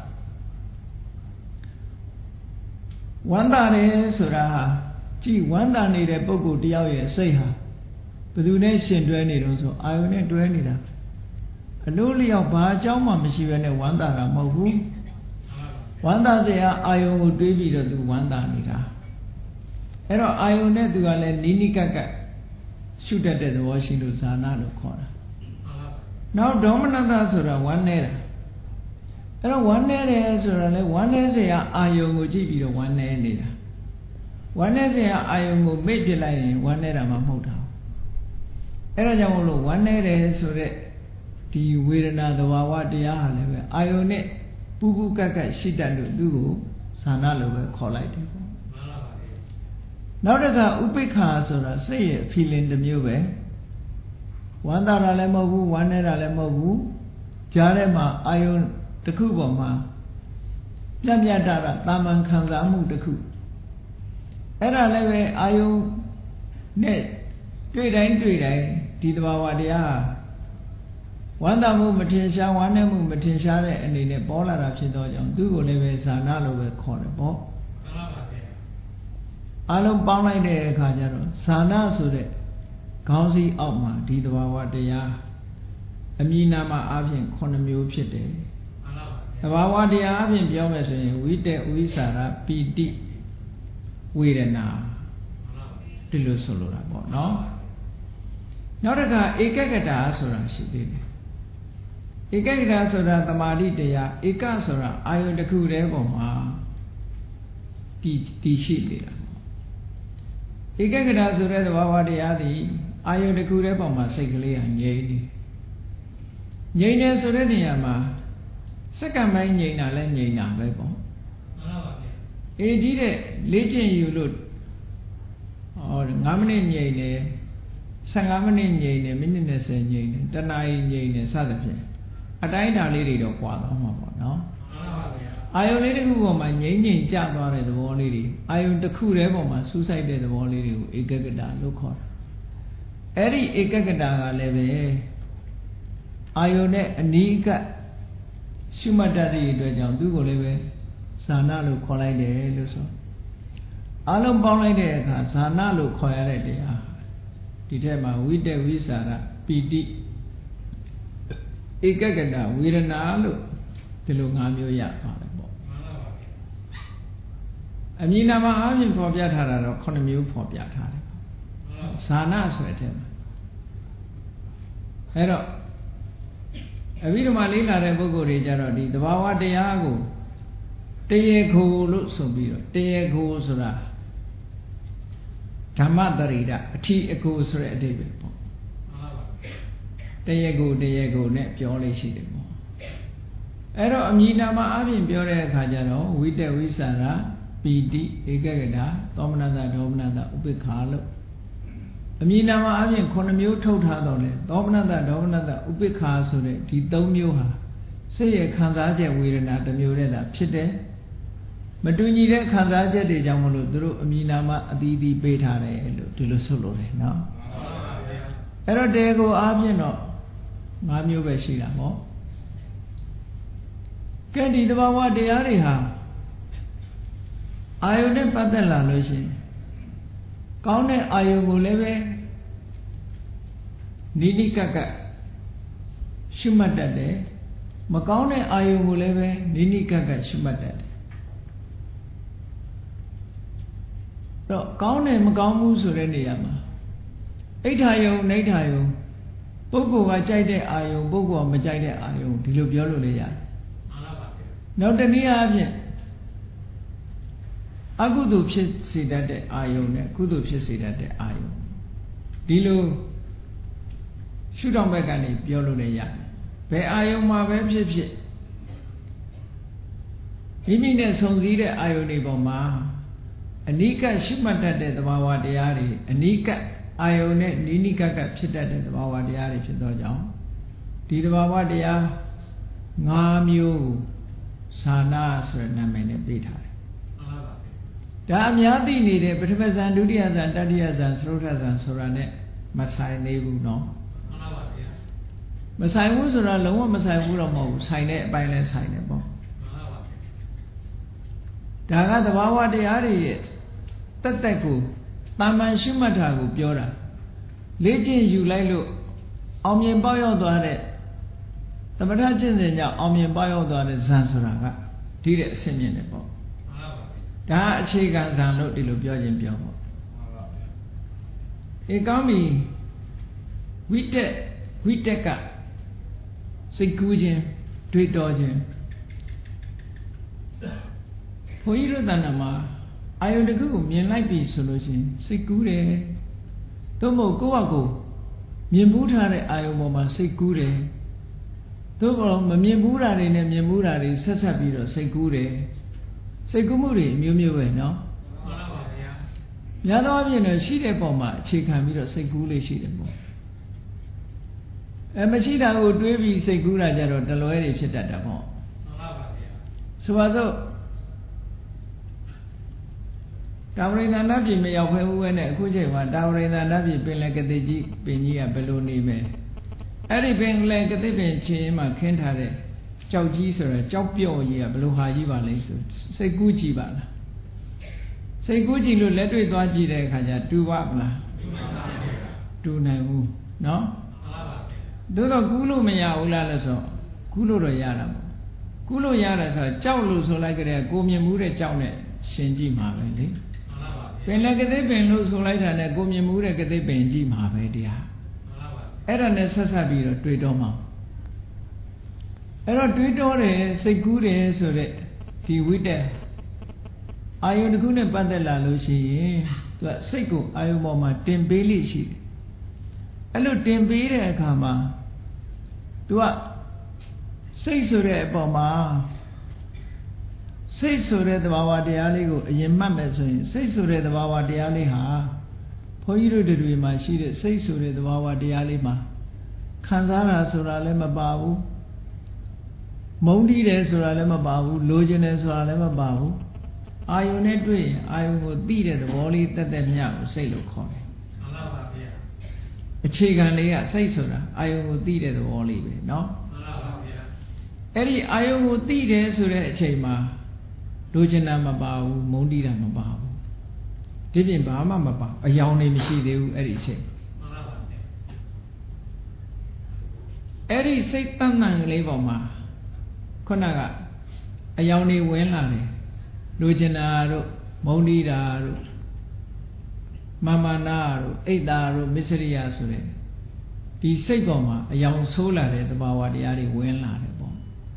တယ်ဆိုတာဟာကြည်ဝမ်းသာနေတဲ့ပုဂ္ဂိုလ်တယောက်ရဲ့စိတ်ဟာဘယ်သူနဲ့ရှင်တွဲနေတော့ဆိုအာယုန်နဲ့တွဲနေတာအလို့လျောက်ဘာအကြောင်းမှမရှိဘဲနဲ့ဝမ်းသာတာမဟုတ်ဘူးဝမ်းသာစရာအာယုန်ကိုတွေးပြီးတော့သူဝမ်းသာနေတာအဲ့တော့အာယုန်နဲ့သူကလည်းနိနိကကရှုတတ်တဲ့သဘောရှိလို့ဇာနာလို့ခေါ်တာနောက်ဒေါမနတဆိုတာဝမ်းနေတာအဲ့တော့ဝမ်းနေတယ်ဆိုတာလေဝမ်းနေစရာအာယုန်ကိုကြည့်ပြီးတော့ဝမ်းနေနေတာဝမ်းနေစရာအာယုန်ကိုမေ့ပြလိုက်ရင်ဝမ်းနေတာမှမဟုတ်တာအဲ့ဒါကြောင့်မို့လို့ဝမ်းနေတယ်ဆိုတဲ့ဒီဝေဒနာသဘာဝတရားဟာလည်းပဲအာယုန်နဲ့ပူပူကက်ကက်ရှိတတ်လို့သူ့ကိုဇာနာလို့ပဲခေါ်လိုက်တယ်ပေါ့နောက်တစ်ခါဥပိ္ပခာဆိုတာစိတ်ရဲ့ feeling တစ်မျိုးပဲဝမ်းသာတာလည်းမဟုတ်ဘူးဝမ်းနေတာလည်းမဟုတ်ဘူးကြားထဲမှာအာယုန်တစ်ခုပေါ်မှာပြတ်ပြတ်တာတာမန်ခံစားမှုတစ်ခုအဲ့ဒါလည်းပဲအာယုန်နဲ့တွေ့တိုင်းဒီသဘာဝတရားဝမ်းသာမှုမထင်ရှားဝမ်းနည်းမှုမထင်ရှားတဲ့အနေနဲ့ပေါ်လာတာဖြစ်သောကြောင့်သူ့ကိုလည်းပဲဇာနာလို့ပဲခေါ်တယ်ပေါ့အလုံးပေါင်းလိုက်တဲ့အခါကျတော့ဇာနာဆိုတဲ့ခေါင်းစည်းအောက်မှာဒီသဘာဝတရားအမည်နာမအပြင်9မျိုးဖြစ်တယ်သဘာဝတရားအပြင်ပြောမယ်ဆိုရင်ဝိတက်ဝိစာရပီတိဝေဒနာဒီလိုဆိုလိုတာပေါ့နော်နောက်တစ်ခါဧကဂတဆိုတာရှိသေးတယ်ဧကဂတဆိုတာသမာဓိတရားဧကဆိုတာအာယုန်တစ်ခုတည်းပေါ်မှာတည်ရှိနေတာဧကဂတဆိုတဲ့သဘာဝတရားသည်အာယုန်တစ်ခုတည်းပေါ်မှာစိတ်ကလေးဟာငြိမ်နေဆိုတဲ့နေရာမှာစက္ကန့်ပိုင်းငြိမ်တာလဲငြိမ်တာပဲပေါ့မှန်ပါပါဗျာဒီတဲ့လေ့ကျင့်ယူလို့9မိနစ်ငြိမ်နေ15မိနစ်ငြိမ်နေမိနစ်20ငြိမ်နေတနာရီငြိမ်နေစသဖြင့်အတိုင်းအတာလေးတွေတော့ကွာသွားမှာပေါ့နော်မှန်ပါဗျာအာယုန်လေးတစ်ခုပေါ်မှာငြိမ်ကျသွားတဲ့သဘောလေးတွေအာယုန်တစ်ခုတည်းပေါ်မှာစူးစိုက်တဲ့သဘောလေးတွေကိုဧကဂတလို့ခေါ်တာအဲ့ဒီဧကဂတကလည်းပဲအာယုန်နဲ့အနီးကပ်ရှုမှတ်တတ်တဲ့အတွက်ကြောင့်သူ့ကိုလည်းပဲဇာနာလို့ခေါ်လိုက်တယ်လို့ဆိုအလုံးပေါင်းလိုက်တဲ့အခါဇာနာလို့ခေါ်ရတဲ့တရားဒီထက်မှာဝိတက်ဝိစာရပီတိဧကဂတဝေဒနာလို့ဒီလို5မျိုးရပါတယ်ပေါ့အမည်နာမအားဖြင့်ဖော်ပြထားတာတော့9မျိုးဖော်ပြထားတယ်ဇာနာဆိုတဲ့ထဲမှာအဲ့တော့အဘိဓမ္မာလေးလာတဲ့ပုဂ္ဂိုလ်တွေကြတော့ဒီသဘာဝတရားကိုတရေခိုလို့ဆိုပြီးတော့တရေခိုဆိုတာဓမ္မတရိဒအထီအကိုဆိုတဲ့အဓိပ္ပာယ်ပေါ့တရေကိုနဲ့ပြောလေးရှိတယ်ပေါ့အဲ့တော့အမည်နာမအပြင်ပြောတဲ့အခါကျတော့ဝိတ္တဝိသရာပီတိဧကဂတာသောမနတဒေါမနတဥပိ္ပခာလို့အမည်နာမအပြင်9မျိုးထုတ်ထားတော့လေသောမနတဒေါမနတဥပိ္ပခာဆိုတဲ့ဒီ3မျိုးဟာစိတ်ရဲ့ခံစားချက်ဝေဒနာတစ်မျိုးတည်းသာဖြစ်တယ်မတူညီတဲ့ခံစားချက်တွေကြောင့်မလို့သူတို့အမည်နာမအသီးသီးပေးထားတယ်လို့ဒီလိုဆိုလို့တယ်နော်အဲ့တော့တေကိုအားဖြင့်တော့5မျိုးပဲရှိတာပေါ့ကဲဒီတဘာဝတရားတွေဟာအာယုန်နဲ့ပတ်သက်လာလို့ရှိရင်ကောင်းတဲ့အာယုန်ကိုလည်းပဲနိနိကကရှုမှတ်တတ်တယ်မကောင်းတဲ့အာယုန်ကိုလည်းပဲနိနိကကရှုမှတ်တတ်တယ်တော့ကောင်းတယ်မကောင်းဘူးဆိုတဲ့နေရာမှာအိဋ္ဌာယုံနိဋ္ဌာယုံပုဂ္ဂိုလ်ကကြိုက်တဲ့အာယုံပုဂ္ဂိုလ်ကမကြိုက်တဲ့အာယုံဒီလိုပြောလို့လည်းရတယ်နောက်တနည်းအားဖြင့်အကုသိုလ်ဖြစ်စေတတ်တဲ့အာယုံနဲ့ကုသိုလ်ဖြစ်စေတတ်တဲ့အာယုံဒီလိုရှုထောင့်ဘက်ကနေပြောလို့လည်းရတယ်ဘယ်အာယုံမှာပဲဖြစ်ဖြစ်မိမိနဲ့ဆုံစည်းတဲ့အာယုံတွေပေါ်မှာအနိကရှုမှတ်တတ်တဲ့သဘာဝတရားတွေအနိကအာယုံနဲ့နိနိကကဖြစ်တတ်တဲ့သဘာဝတရားတွေဖြစ်သောကြောင့်ဒီသဘာဝတရား5မျိုးဇာနာဆိုတဲ့နာမည်နဲ့ပေးထားတယ်ဒါအများသိနေတဲ့ပထမဇန်ဒုတိယဇန်တတိယဇန်သရုတ်ထဇန်ဆိုတာနဲ့မဆိုင်သေးဘူးနော်မဆိုင်ဘူးဆိုတာလုံးဝမဆိုင်ဘူးတော့မဟုတ်ဘူးဆိုင်တဲ့အပိုင်းလဲဆိုင်တယ်ပေါ့ဒါကသဘာဝတရားတွေရဲ့တက်ကိုတာမန်ရှုမှတ်တာကိုပြောတာလေ့ကျင့်ယူလိုက်လို့အောင်မြင်ပေါက်ရောက်သွားတဲ့သမထကျင့်စဉ်ကြောင့်အောင်မြင်ပေါက်ရောက်သွားတဲ့ဇန်ဆိုတာကဒီတဲ့အဆင့်မြင့်တယ်ပေါ့ဒါအခြေခံဇန်လို့ဒီလိုပြောခြင်းပြောပေါ့အေကောင်းပြီဝိတက်ကစိတ်ကူးခြင်းတွေးတောခြင်းဘုန်းကြီးတို့တဏ္ဍာမှာအာယုန်တစ်ခုကိုမြင်လိုက်ပြီဆိုလို့ရှိရင်စိတ်ကူးတယ်သို့မဟုတ်ကိုယ့်ဟာကိုယ်မြင်ဘူးထားတဲ့အာယုန်ပေါ်မှာစိတ်ကူးတယ်သို့မဟုတ်မမြင်ဘူးတာတွေနဲ့မြင်ဘူးတာတွေဆက်ဆက်ပြီးတော့စိတ်ကူးတယ်စိတ်ကူးမှုတွေမျိုးမျိုးပဲနော်မှန်ပါဗျာများသောအားဖြင့်လည်းရှိတဲ့ပုံမှာအခြေခံပြီးတော့စိတ်ကူးလေးရှိတယ်ပေါ့မရှိတာကိုတွေးပြီးစိတ်ကူးတာကြတော့တလွဲတွေဖြစ်တတ်တာပေါ့မှန်ပါဗျာဆိုပါစို့တာဝရိန္ဒနာပြည်မရောက်ဖဲဘူးပဲနဲ့အခုချိန်မှာတာဝရိန္ဒနာပြည်ပင်လယ်ကတိကြီးပင်ကြီးကဘယ်လိုနေမယ်အဲ့ဒီပင်လယ်ကတိပင်ချင်းမှာခင်းထားတဲ့ကြောက်ကြီးဆိုတော့ကြောက်ပြော့ကြီးကဘယ်လိုဟာကြီးပါလဲဆိုစိတ်ကူးကြည့်ပါလားစိတ်ကူးကြည့်လို့လက်တွေ့သွားကြည့်တဲ့အခါကျတူပါမလားတူနိုင်ဘူးနော်သို့တော့ကူးလို့မရဘူးလားလို့ဆိုကူးလို့တော့ရတာပေါ့ကူးလို့ရတယ်ဆိုတော့ကြောက်လို့ဆိုလိုက်ကြတဲ့ကိုမြင်မှုတဲ့ကြောက်နဲ့ရှင်ကြည့်မှာပဲလေပင်လည်းကတိပင်လို့ဆိုလိုက်တာနဲ့ကိုမြင်မှုတဲ့ကတိပင်ကြည့်မှာပဲတရားအဲ့ဒါနဲ့ဆက်ဆက်ပြီးတော့တွေ့တော့မှာအဲ့တော့တွေးတောတယ်စိတ်ကူးတယ်ဆိုတဲ့ဒီဝိတ္တအာယုန်တစ်ခုနဲ့ပတ်သက်လာလို့ရှိရင်သူကစိတ်ကိုအာယုန်ပေါ်မှာတင်ပေးလိရှိတယ်အဲ့လိုတင်ပေးတဲ့အခါမှာသူကစိတ်ဆိုတဲ့အပေါ်မှာစိတ်ဆိုတဲ့သဘာဝတရားလေးကိုအရင်မှတ်မယ်ဆိုရင်စိတ်ဆိုတဲ့သဘာဝတရားလေးဟာဘုန်းကြီးတို့တွေမှာရှိတဲ့စိတ်ဆိုတဲ့သဘာဝတရားလေးမှာခံစားတာဆိုတာလည်းမပါဘူးမုန်းတီးတယ်ဆိုတာလည်းမပါဘူးလိုချင်တယ်ဆိုတာလည်းမပါဘူးအာယုန်နဲ့တွေ့ရင်အာယုန်ကိုသိတဲ့သဘောလေးတက်တက်မြတ်ကိုစိတ်လို့ခေါ်တယ်မှန်ပါပါဗျာအခြေခံလေးကစိတ်ဆိုတာအာယုန်ကိုသိတဲ့သဘောလေးပဲเนาะမှန်ပါပါဗျာအဲ့ဒီအာယုန်ကိုသိတယ်ဆိုတဲ့အချိန်မှာလိုချင်တာမပါဘူးမုန်းတီးတာမပါဘူးဒီပြင်ဘာမှမပါအယောင်နေမရှိသေးဘူးအဲ့ဒီအချိန်မှန်ပါပါဗျာအဲ့ဒီစိတ်တန်တန်ကလေးပေါ်မှာခုနကအယောင်နေဝင်လာတယ်လိုချင်တာတို့မုံဒီတာတို့မမနာတို့အိတ်တာတို့မစ္စရိယဆိုတဲ့ဒီစိတ်ပေါ်မှာအယောင်ဆိုးလာတဲ့သဘာဝတရားတွေဝင်လာတယ်ပေါ့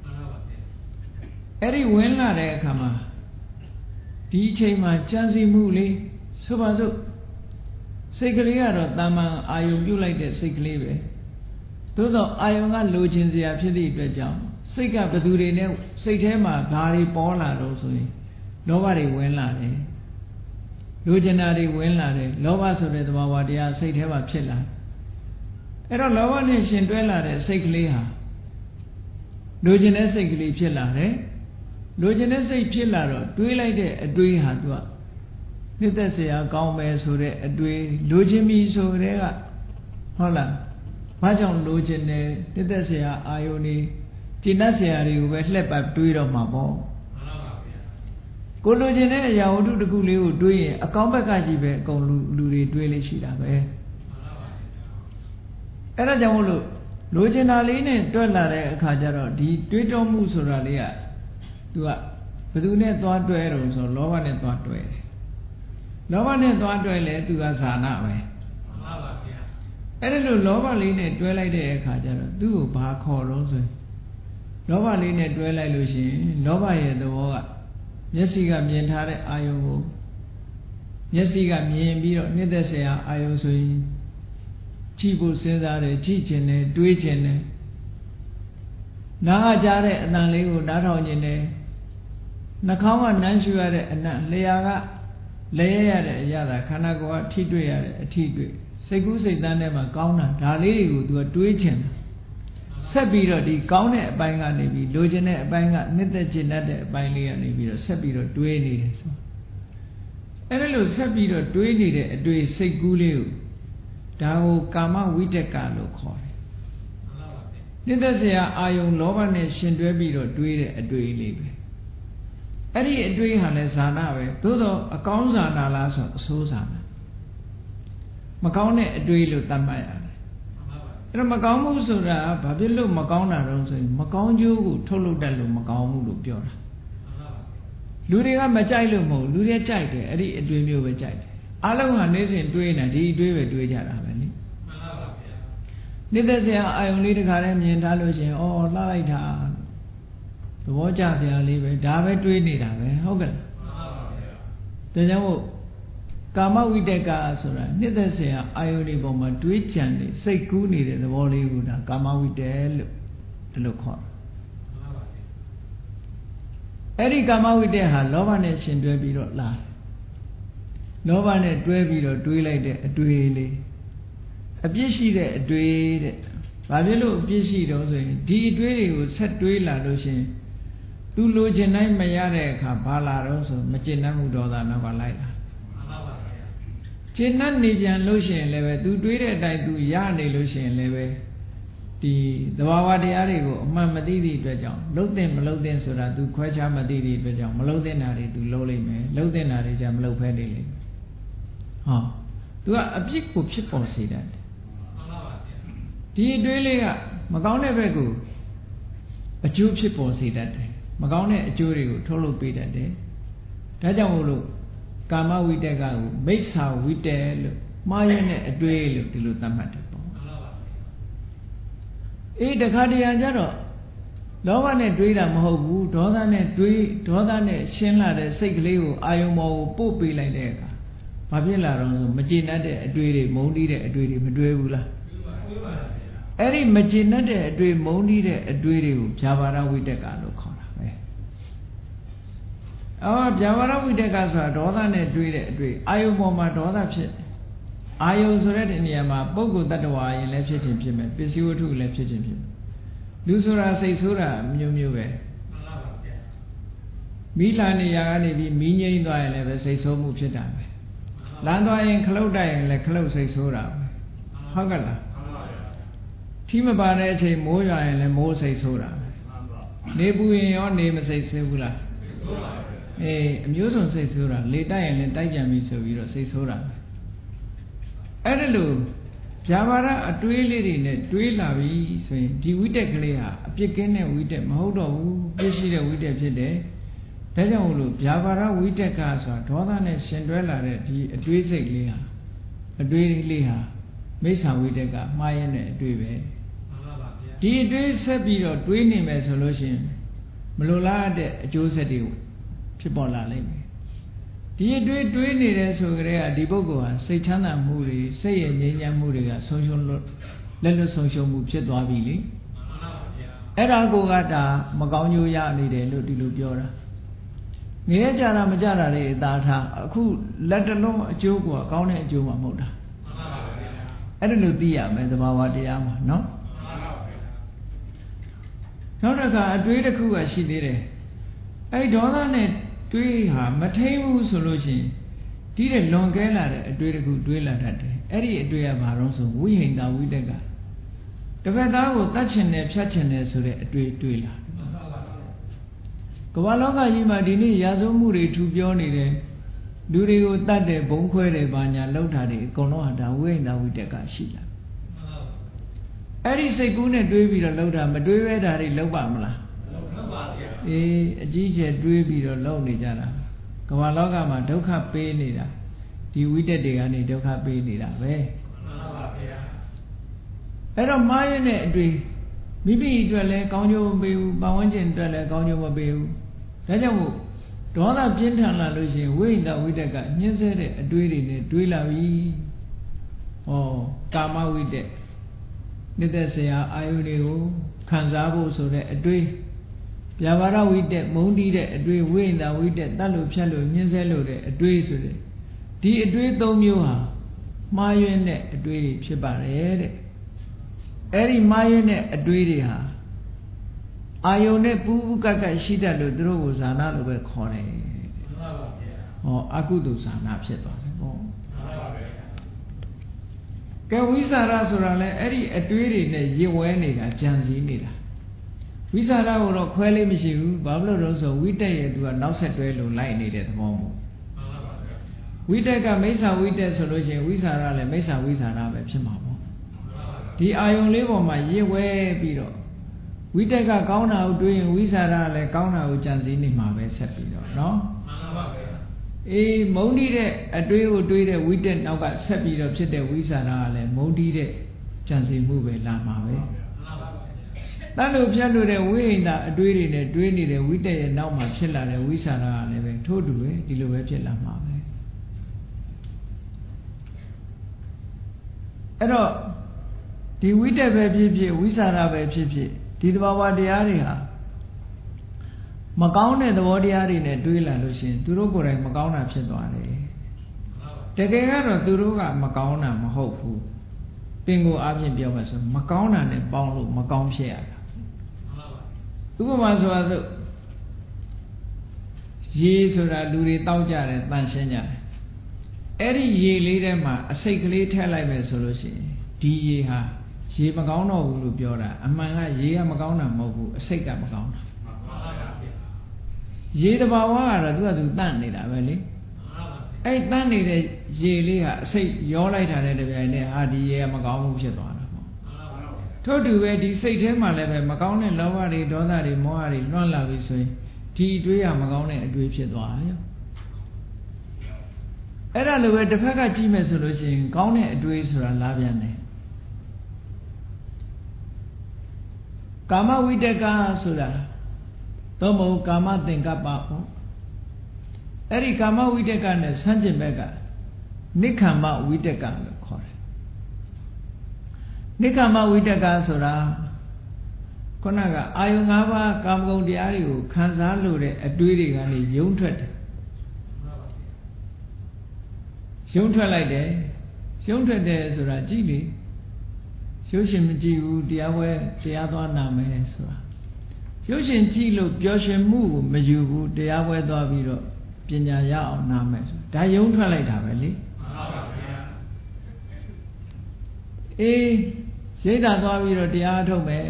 အဲ့ဒီဝင်လာတဲ့အခါမှာဒီအချိန်မှာကြံစည်မှုလေးဆိုပါစို့စိတ်ကလေးကတော့တာမန်အာယုံပြုတ်လိုက်တဲ့စိတ်ကလေးပဲသို့သောအာယုံကလိုချင်စရာဖြစ်သည့်အတွက်ကြောင့်စိတ်ကဘသူတွေနဲ့စိတ်ထဲမှာဘာတွေပေါ်လာတော့ဆိုရင်လောဘတွေဝင်လာတယ်လိုချင်တာတွေဝင်လာတယ်လောဘဆိုတဲ့သဘာဝတရားစိတ်ထဲမှာဖြစ်လာအဲ့တော့လောဘနဲ့ရှင်တွဲလာတဲ့စိတ်ကလေးဟာလိုချင်တဲ့စိတ်ကလေးဖြစ်လာတယ်လိုချင်တဲ့စိတ်ဖြစ်လာတော့တွေးလိုက်တဲ့အတွေးဟာသူကနှစ်သက်စရာကောင်းမယ်ဆိုတဲ့အတွေးလိုချင်ပြီဆိုတဲ့ကဟုတ်လားဘာကြောင့်လိုချင်တယ်နှစ်သက်စရာအာယုန်တွေကျင့်တတ်စရာတွေကိုပဲလှက်ပတ်တွေးတော့မှာပေါ့မှန်ပါပါဗျာကိုလိုချင်တဲ့အရာဝတ္ထုတစ်ခုလေးကိုတွေးရင်အကောင်းဘက်ကကြီးပဲအကုန်လူတွေတွေးလေးရှိတာပဲမှန်ပါပါအဲ့ဒါကြောင့်မို့လို့လိုချင်တာလေးနဲ့တွက်လာတဲ့အခါကျတော့ဒီတွေးတောမှုဆိုတာလေးကသူကဘယ်သူနဲ့သွားတွဲတုံဆိုလောဘနဲ့သွားတွဲတယ်လောဘနဲ့သွားတွဲလဲသူကဇာနာပဲမှန်ပါပါဗျာအဲ့ဒါလို့လောဘလေးနဲ့တွဲလိုက်တဲ့အခါကျတော့သူ့ကိုဘာခေါ်တော့ဆိုလောဘလေးနဲ့တွဲလိုက်လို့ရှိရင်လောဘရဲ့သဘောကမျက်စိကမြင်ထားတဲ့အာယုံကိုမျက်စိကမြင်ပြီးတော့နှစ်သက်စရာအာယုံဆိုရင်ကြည့်ဖို့စဉ်းစားတယ်ကြည့်ခြင်းနဲ့တွေးခြင်းနဲ့နားကြားတဲ့အတန်လေးကိုနားထောင်ခြင်းနဲ့နှာခေါင်းကနမ်းရှူရတဲ့အနံ့လျှာကလဲရတဲ့အရာသာခန္ဓာကိုယ်ကထိတွေ့ရတဲ့အထိတွေ့စိတ်ကူးစိတ်တန်းထဲမှာကောင်းတာဒါလေးတွေကိုသူကတွေးခြင်းဆက်ပြီးတော့ဒီကောင်းတဲ့အပိုင်းကနေပြီးလိုချင်တဲ့အပိုင်းကနှစ်သက်ချင်တဲ့အပိုင်းလေးကနေပြီးတော့ဆက်ပြီးတော့တွေးနေတယ်ဆိုအဲ့ဒါလို့ဆက်ပြီးတော့တွေးနေတဲ့အတွေ့စိတ်ကူးလေးကိုဒါကိုကာမဝိတကလို့ခေါ်တယ်နှစ်သက်စရာအာယုံလောဘနဲ့ရှင်တွဲပြီးတော့တွေးတဲ့အတွေ့လေးပဲအဲ့ဒီအတွေ့ဟာလဲဇာနာပဲသို့တော့အကောင်းဇာနာလားဆိုအဆိုးဇာနာမကောင်းတဲ့အတွေ့လို့သတ်မှတ်ရတယ်အဲ့တော့မကောင်းမှုဆိုတာဘာဖြစ်လို့မကောင်းတာတော့ဆိုရင်မကောင်းကျိုးကိုထုတ်လုပ်တတ်လို့မကောင်းဘူးလို့ပြောတာလူတွေကမကြိုက်လို့မဟုတ်လူတွေကြိုက်တယ်အဲ့ဒီအတွေ့မျိုးပဲကြိုက်တယ်အားလုံးဟာနေ့စဉ်တွေးနေဒီအတွေ့ပဲတွေးကြတာပဲနိမှန်ပါပါဗျာနေ့သက်စရာအာယုံလေးတခါတည်းမြင်ထားလို့ရှိရင်အော်လှလိုက်တာသဘောကျစရာလေးပဲဒါပဲတွေးနေတာပဲဟုတ်ကဲ့မှန်ပါပါဗျာဒါကြောင့်မို့ကာမဝိတကဆိုတာနှစ်သက်စရာအာယုန်ဒီပုံမှာတွေးကြံနေစိတ်ကူးနေတဲ့သဘောလေးကိုဒါကာမဝိတေလို့ဒီလိုခေါ်တယ်အဲ့ဒီကာမဝိတေဟာလောဘနဲ့ရှင်တွဲပြီးတော့လာတယ်လောဘနဲ့တွဲပြီးတော့တွေးလိုက်တဲ့အတွေ့လေးအပြစ်ရှိတဲ့အတွေ့တဲ့ဘာဖြစ်လို့အပြစ်ရှိတော့ဆိုရင်ဒီအတွေ့တွေကိုဆက်တွေးလာလို့ရှိရင်သူလိုချင်တိုင်းမရတဲ့အခါဘာလာတော့ဆိုမကျေနပ်မှုဒေါသနောက်ကလိုက်လာကျင့်တတ်နေကြလို့ရှိရင်လည်းပဲသူတွေးတဲ့အတိုင်းသူရနေလို့ရှိရင်လည်းပဲဒီသဘာဝတရားတွေကိုအမှန်မသိသည့်အတွက်ကြောင့်လှုပ်တဲ့မလှုပ်တဲ့ဆိုတာသူခွဲခြားမသိသည့်အတွက်ကြောင့်မလှုပ်တဲ့နာတွေသူလှုပ်လိုက်မယ်လှုပ်တဲ့နာတွေじゃမလှုပ်ဖဲနေလိမ့်မယ်ဟောသူကအပြစ်ကိုဖြစ်ပေါ်စေတတ်တယ်ဒီအတွေးလေးကမကောင်းတဲ့ဘက်ကိုအကျိုးဖြစ်ပေါ်စေတတ်တယ်မကောင်းတဲ့အကျိုးတွေကိုထုတ်လုပ်ပေးတတ်တယ်ဒါကြောင့်မို့လို့ကာမဝိတကကိုမိစ္ဆာဝိတေလို့မှားရတဲ့အတွေ့လို့ဒီလိုသတ်မှတ်တယ်ပေါ့အေးတခါတရံကျတော့လောဘနဲ့တွေးတာမဟုတ်ဘူးဒေါသနဲ့တွေးဒေါသနဲ့ရှင်းလာတဲ့စိတ်ကလေးကိုအာယုံပေါ်ကိုပို့ပေးလိုက်တဲ့အခါဘာဖြစ်လာတော့ဆိုမကျေနပ်တဲ့အတွေ့တွေမုန်းတီးတဲ့အတွေ့တွေမတွေးဘူးလားအဲ့ဒီမကျေနပ်တဲ့အတွေ့မုန်းတီးတဲ့အတွေ့တွေကိုဗျာပါဒဝိတကလို့ခေါ်တာပဲဗျာပါဒဝိတကဆိုတာဒေါသနဲ့တွေးတဲ့အတွေ့အာယုံပေါ်မှာဒေါသဖြစ်အာယုံဆိုတဲ့နေရာမှာပုဂ္ဂိုလ်တ attva ရင်လည်းဖြစ်ခြင်းဖြစ်မယ်ပစ္စည်းဝတ္ထုလည်းဖြစ်ခြင်းဖြစ်မယ်လူဆိုတာစိတ်ဆိုတာမျိုးမျိုးပဲမိလာနေရာကနေပြီးမိငိမ့်သွားရင်လည်းပဲစိတ်ဆိုးမှုဖြစ်တာပဲလမ်းသွားရင်ခလုတ်တိုက်ရင်လည်းခလုတ်စိတ်ဆိုးတာပဲဟုတ်ကဲ့လားထီးမပါတဲ့အချိန်မိုးရွာရင်လည်းမိုးစိတ်ဆိုးတာပဲနေပူရင်ရောနေမစိတ်ဆိုးဘူးလားအေးအမျိုးစုံစိတ်ဆိုးတာလေတိုက်ရင်လည်းတိုက်ကြံပြီဆိုပြီးတော့စိတ်ဆိုးတာပဲအဲ့ဒါလို့ဗျာပါဒအတွေးလေးတွေနဲ့တွေးလာပြီဆိုရင်ဒီဝိတက်ကလေးဟာအပြစ်ကင်းတဲ့ဝိတက်မဟုတ်တော့ဘူးပြည့်ရှိတဲ့ဝိတက်ဖြစ်တယ်ဒါကြောင့်မို့လို့ဗျာပါဒဝိတက်ကဆိုတာဒေါသနဲ့ရှင်တွဲလာတဲ့ဒီအတွေးစိတ်လေးဟာအတွေးလေးဟာမိစ္ဆာဝိတက်ကမှားရတဲ့အတွေးပဲဒီအတွေးဆက်ပြီးတော့တွေးနေမယ်ဆိုလို့ရှိရင်မလိုလားတဲ့အကျိုးဆက်တွေဖြစ်ပေါ်လာလိမ့်မယ်ဒီအတွေးတွေးနေတဲ့ဆိုကြတဲ့ကဒီပုဂ္ဂိုလ်ဟာစိတ်ချမ်းသာမှုတွေစိတ်ရဲ့ငြိမ်းချမ်းမှုတွေကဆုံးရှုံးလို့လက်လွတ်ဆုံးရှုံးမှုဖြစ်သွားပြီလေအဲ့ဒါကိုကဒါမကောင်းကျိုးရနေတယ်လို့ဒီလိုပြောတာငရဲကြတာမကြတာတွေအသာထားအခုလက်တလုံးအကျိုးကကောင်းတဲ့အကျိုးမှမဟုတ်တာအဲ့ဒါလို့သိရမယ်သဘာဝတရားမှာနော်နောက်တစ်ခါအတွေးတစ်ခုကရှိသေးတယ်အဲ့ဒေါသနဲ့တွေးဟာမထိန်ဘူးဆိုလို့ရှိရင်ဒီတဲ့လွန်ကဲလာတဲ့အတွေးတစ်ခုတွေးလာတတ်တယ်အဲ့ဒီအတွေးကဘာလို့ဆိုဝိဟိန္ဒဝိတက်ကတပတ်သားကိုတတ်ချင်တယ်ဖြတ်ချင်တယ်ဆိုတဲ့အတွေးတွေးလာကမ္ဘာလောကကြီးမှာဒီနေ့ရာဇဝမှုတွေထူပြောနေတယ်လူတွေကိုတတ်တယ်ဘုံခွဲတယ်ဘာညာလောက်တာတွေအကုန်လုံးဟာဒါဝိဟိန္ဒဝိတက်ကရှိလာအဲ့ဒီစိတ်ကူးနဲ့တွေးပြီးတော့လောက်တာမတွေးပဲတာတွေလောက်ပါမလားလောက်ပါဗျာအေးအကြီးကျယ်တွေးပြီးတော့လောက်နေကြတာကမ္ဘာလောကမှာဒုက္ခပေးနေတာဒီဝိတက်တွေကနေဒုက္ခပေးနေတာပဲမှန်ပါဗျာအဲ့တော့မှားရတဲ့အတွေ့မိမိအတွက်လည်းကောင်းကျိုးမပေးဘူးပတ်ဝန်းကျင်အတွက်လည်းကောင်းကျိုးမပေးဘူးဒါကြောင့်မို့ဒေါသပြင်းထန်လာလို့ရှိရင်ဝိဟိန္ဒဝိတက်ကညှင်းဆဲတဲ့အတွေ့တွေနဲ့တွေးလာပြီဟောကာမဝိတက်နိတ္တဆရာအာယုတွေကိုခံစားဖို့ဆိုတဲ့အတွေ့ဗျာပါဒဝိတက်မုန်းတီးတဲ့အတွေ့ဝိဟိန္ဒဝိတက်တတ်လို့ဖြတ်လို့ညှင်းဆဲလို့တဲ့အတွေ့ဆိုတဲ့ဒီအတွေ့၃မျိုးဟာမှားယွင်းတဲ့အတွေ့တွေဖြစ်ပါတယ်တဲ့အဲ့ဒီမှားယွင်းတဲ့အတွေ့တွေဟာအာယုန်နဲ့ပူပူကက်ကက်ရှိတတ်လို့သူတို့ကိုဇာနာလို့ပဲခေါ်တယ်မှန်ပါဗျာဟောအကုသိုလ်ဇာနာဖြစ်သွားတယ်ပေါ့မှန်ပါဗျာကဲဝိသရာဆိုတာလဲအဲ့ဒီအတွေးတွေနဲ့ရစ်ဝဲနေတာကြံစည်နေတာဝိသရာကိုတော့ခွဲလေးမရှိဘူးဘာလို့လဲဆိုဝိတက်ရဲ့သူကနောက်ဆက်တွဲလို့လိုက်နေတဲ့သဘောမို့ဝိတက်ကမိစ္ဆာဝိတက်ဆိုလို့ရှိရင်ဝိသရာလည်းမိစ္ဆာဝိသရာပဲဖြစ်မှာပေါ့ဒီအာယုံလေးပေါ်မှာရစ်ဝဲပြီးတော့ဝိတက်ကကောင်းတာကိုတွေးရင်ဝိသရာလည်းကောင်းတာကိုကြံစည်နေမှာပဲဆက်ပြီးတော့နော်မှန်ပါဗျာအေးမုန်းတီးတဲ့အတွေးကိုတွေးတဲ့ဝိတက်နောက်ကဆက်ပြီးတော့ဖြစ်တဲ့ဝိသရာကလည်းမုန်းတီးတဲ့ကြံစည်မှုပဲလာမှာပဲတတ်လို့ဖြတ်လို့တဲ့ဝိဟိန္ဒအတွေးတွေနဲ့တွေးနေတဲ့ဝိတက်ရဲ့နောက်မှာဖြစ်လာတဲ့ဝိသရာကလည်းပဲထို့တူပဲဒီလိုပဲဖြစ်လာမှာပဲအဲ့တော့ဒီဝိတက်ပဲဖြစ်ဖြစ်ဝိသရာပဲဖြစ်ဖြစ်ဒီသဘာဝတရားတွေဟာမကောင်းတဲ့သဘောတရားတွေနဲ့တွေးလာလို့ရှိရင်သူတို့ကိုယ်တိုင်မကောင်းတာဖြစ်သွားတယ်တကယ်ကတော့သူတို့ကမကောင်းတာမဟုတ်ဘူးပင်ကိုအားဖြင့်ပြောမှဆိုမကောင်းတာနဲ့ပေါင်းလို့မကောင်းဖြစ်ရတာဥပမာဆိုပါစို့ရေဆိုတာလူတွေတောက်ကြတယ်တန်ရှင်းကြတယ်အဲ့ဒီရေလေးထဲမှာအစိတ်ကလေးထည့်လိုက်မယ်ဆိုလို့ရှိရင်ဒီရေဟာရေမကောင်းတော့ဘူးလို့ပြောတာအမှန်ကရေကမကောင်းတာမဟုတ်ဘူးအစိတ်ကမကောင်းတာရေတဘာဝကတော့သူကတန့်နေတာပဲလေအဲ့တန့်နေတဲ့ရေလေးဟာအစိတ်ရောလိုက်တာတဲ့တပြိုင်တည်းဟာဒီရေကမကောင်းဘူးဖြစ်သွားတာပေါ့ထို့တူပဲဒီစိတ်ထဲမှာလည်းပဲမကောင်းတဲ့လောဘတွေဒေါသတွေမောဟတွေလွှမ်းလာပြီဆိုရင်ဒီအတွေးကမကောင်းတဲ့အတွေးဖြစ်သွားရောအဲ့ဒါလိုပဲတစ်ဖက်ကကြည့်မယ်ဆိုလို့ရှိရင်ကောင်းတဲ့အတွေးဆိုတာလာပြန်တယ်ကာမဝိတက်ကဆိုတာသို့မဟုတ်ကာမသင်္ကပ္ပပေါ့အဲ့ဒီကာမဝိတက်ကနဲ့ဆန့်ကျင်ဘက်ကနိက္ခမ္မဝိတက်ကလို့ခေါ်တယ်နိက္ခမ္မဝိတက်ကဆိုတာခုနကအာယုံ၅ပါးကာမဂုဏ်တရားတွေကိုခံစားလို့တဲ့အတွေးတွေကနေယုံထွက်တယ်ယုံထွက်လိုက်တယ်ယုံထွက်တယ်ဆိုတာကြည့်လေရုပ်ရှင်မကြည့်ဘူးတရားပွဲတရားသွားနာမယ်ဆိုတာရုပ်ရှင်ကြည့်လို့ပျော်ရွှင်မှုကိုမယူဘူးတရားပွဲသွားပြီးတော့ပညာရအောင်နာမယ်ဆိုဒါယုံထွက်လိုက်တာပဲလေမှန်ပါပါဗျာအေးရိတ်တာသွားပြီးတော့တရားထုတ်မယ်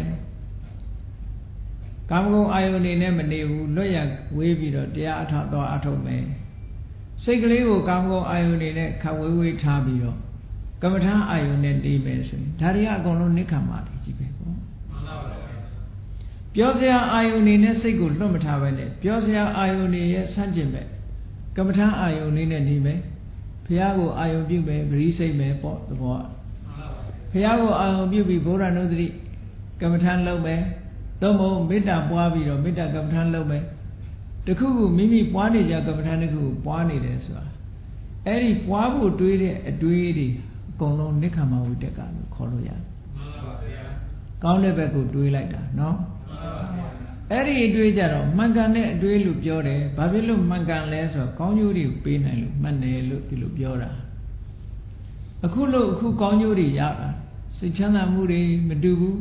ကာမဂုဏ်အာယုန်နေနဲ့မနေဘူးလွတ်ရဝေးပြီးတော့တရားအထောက်သွားအထုတ်မယ်စိတ်ကလေးကိုကာမဂုဏ်အာယုန်နေနဲ့ခဝေးဝေးထားပြီးတော့ကမ္မထာအာယုန်နဲ့နေမယ်ဆိုရင်ဒါတွေကအကုန်လုံးနိက္ခမ္မာတွေကြီးပဲပေါ့မှန်ပါပါပြောစရာအာယုန်နေနဲ့စိတ်ကိုလွတ်မထားပဲနဲ့ပြောစရာအာယုန်နေရဲ့ဆန့်ကျင်ပဲကမ္မထာအာယုန်နေနဲ့နေမယ်ဘုရားကိုအာယုန်ပြုမယ်ပရိစိတ်မယ်ပေါ့သဘောဘုရားကိုအာယုန်ပြုပြီးဘုရားနုဒတိကမ္မထာလုပ်မယ်သို့မဟုတ်မေတ္တာပွားပြီးတော့မေတ္တာကမ္မထာလုပ်မယ်တခုခုမိမိပွားနေကြကမ္မထာတစ်ခုပွားနေတယ်ဆိုတာအဲ့ဒီပွားဖို့တွေးတဲ့အတွေးတွေအကုန်လုံးနိက္ခမဝိတက်ကလို့ခေါ်လို့ရတယ်မှန်ပါဗျာကောင်းတဲ့ဘက်ကိုတွေးလိုက်တာနော်အဲ့ဒီအတွေးကြတော့မှန်ကန်တဲ့အတွေးလို့ပြောတယ်ဘာဖြစ်လို့မှန်ကန်လဲဆိုတော့ကောင်းကျိုးတွေကိုပေးနိုင်လို့မှန်တယ်လို့ဒီလိုပြောတာအခုကောင်းကျိုးတွေရတာစိတ်ချမ်းသာမှုတွေမတူဘူး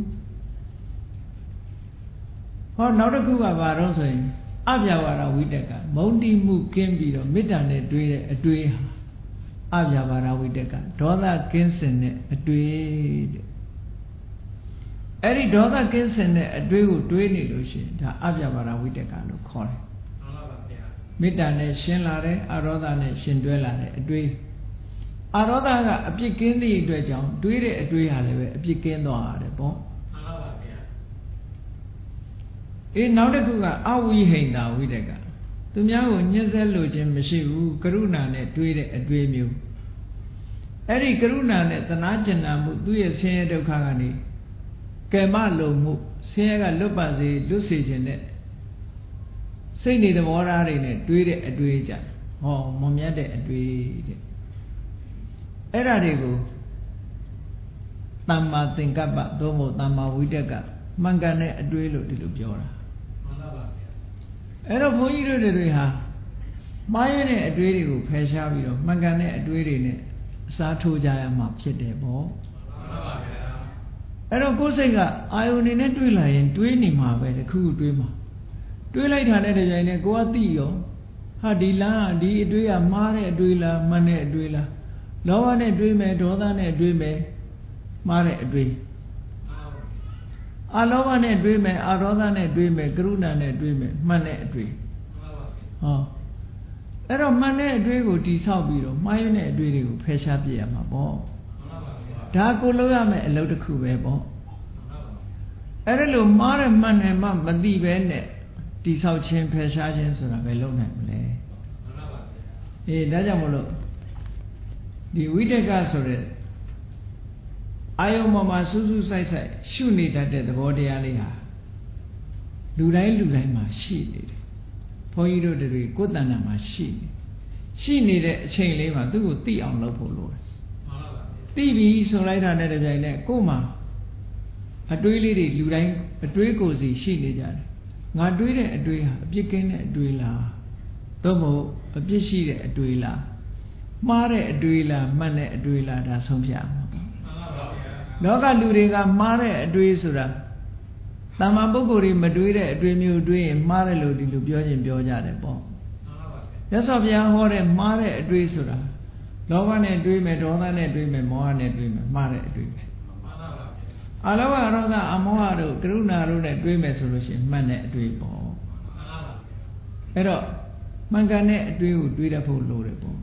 ဟောနောက်တစ်ခုကဘာတော့ဆိုရင်အပြဝါဒဝိတက်ကမုန်းတိမှုကင်းပြီးတော့မေတ္တာနဲ့တွေးတဲ့အတွေးဟာအပြဝါဒဝိတက်ကဒေါသကင်းစင်တဲ့အတွေးတဲ့အဲ့ဒီဒေါသကင်းစင်တဲ့အတွေးကိုတွေးနေလို့ရှိရင်ဒါအပြဝါဒဝိတက်ကလို့ခေါ်တယ်မှန်ပါပါဗျာမေတ္တာနဲ့ရှင်းလာတယ်အရောဓနဲ့ရှင်းတွဲလာတဲ့အတွေးအရောဓကအပြစ်ကင်းသည့်အတွက်ကြောင့်တွေးတဲ့အတွေးဟာလည်းပဲအပြစ်ကင်းသွားရတယ်ပေါ့နောက်တစ်ခုကအဝိဟိန္တာဝိတက်ကသူများကိုညှဉ်းဆဲလို့ခြင်းမရှိဘူးကရုဏာနဲ့တွေးတဲ့အတွေးမျိုးအဲ့ဒီကရုဏာနဲ့သနာကျင်နာမှုသူ့ရဲ့ဆင်းရဲဒုက္ခကနေကယ်မလို့မှုဆင်းရဲကလွတ်ပါစေလွတ်စေခြင်းနဲ့စိတ်နေသဘောထားတွေနဲ့တွေးတဲ့အတွေးကြဟောမွန်မြတ်တဲ့အတွေးတဲ့အဲ့ဒါတွေကိုသမ္မာသင်္ကပ္ပသို့မဟုတ်သမ္မာဝိတက်ကမှန်ကန်တဲ့အတွေးလို့ဒီလိုပြောတာအဲ့တော့ဘုန်းကြီးတို့တွေဟာမှားရတဲ့အတွေးတွေကိုဖယ်ရှားပြီးတော့မှန်ကန်တဲ့အတွေးတွေနဲ့အစားထိုးကြရမှာဖြစ်တယ်ပေါ့အဲ့တော့ကိုယ်စိတ်ကအာယုန်နေနဲ့တွေးလာရင်တွေးနေမှာပဲတခုခုတွေးမှာတွေးလိုက်တာနဲ့တကြိမ်နဲ့ကိုယ်ကသိရောဟာဒီလားဒီအတွေးကမှားတဲ့အတွေးလားမှန်တဲ့အတွေးလားလောဘနဲ့တွေးမယ်ဒေါသနဲ့တွေးမယ်မှားတဲ့အတွေးအလောဘနဲ့တွေးမယ်အရောဓနဲ့တွေးမယ်ကရုဏာနဲ့တွေးမယ်မှန်တဲ့အတွေးဟောအဲ့တော့မှန်တဲ့အတွေးကိုတိဆောက်ပြီးတော့မှားရတဲ့အတွေးတွေကိုဖယ်ရှားပြရမှာပေါ့ဒါကိုလုပ်ရမယ်အလုပ်တစ်ခုပဲပေါ့အဲ့ဒါလို့မှားတဲ့မှန်တယ်မှမသိပဲနဲ့တိဆောက်ခြင်းဖယ်ရှားခြင်းဆိုတာပဲလုပ်နိုင်မလဲဒါကြောင့်မလို့ဒီဝိတက်ကဆိုတဲ့အာယုံပေါ်မှာစူးစူးဆိုင်ဆိုင်ရှုနေတတ်တဲ့သဘောတရားလေးဟာလူတိုင်းမှာရှိနေတယ်ဘုန်းကြီးတို့တွေကိုယ်တဏ္ဍာမှာရှိနေတဲ့အချိန်လေးမှာသူ့ကိုသိအောင်လုပ်ဖို့လိုတယ်သိပြီဆိုလိုက်တာနဲ့တပြိုင်နက်ကိုယ်မှာအတွေးလေးတွေလူတိုင်းအတွေးကိုယ်စီရှိနေကြတယ်ငါတွေးတဲ့အတွေးဟာအပြစ်ကင်းတဲ့အတွေးလားသို့မဟုတ်အပြစ်ရှိတဲ့အတွေးလားမှားတဲ့အတွေးလားမှန်တဲ့အတွေးလားဒါဆုံးဖြတ်မှာလောကလူတွေကမှားတဲ့အတွေးဆိုတာတမ္မာပုဂ္ဂိုလ်တွေမတွေးတဲ့အတွေးမျိုးတွေးရင်မှားတယ်လို့ဒီလိုပြောရင်ပြောကြတယ်ပေါ့မြတ်စွာဘုရားဟောတဲ့မှားတဲ့အတွေးဆိုတာလောဘနဲ့တွေးမယ်ဒေါသနဲ့တွေးမယ်မောဟနဲ့တွေးမယ်မှားတဲ့အတွေးပဲအလောဘရောသအမောဟတို့ကရုဏာတို့နဲ့တွေးမယ်ဆိုလို့ရှိရင်မှန်တဲ့အတွေးပေါ့အဲ့တော့မှန်ကန်တဲ့အတွေးကိုတွေးတတ်ဖို့လိုတယ်ပေါ့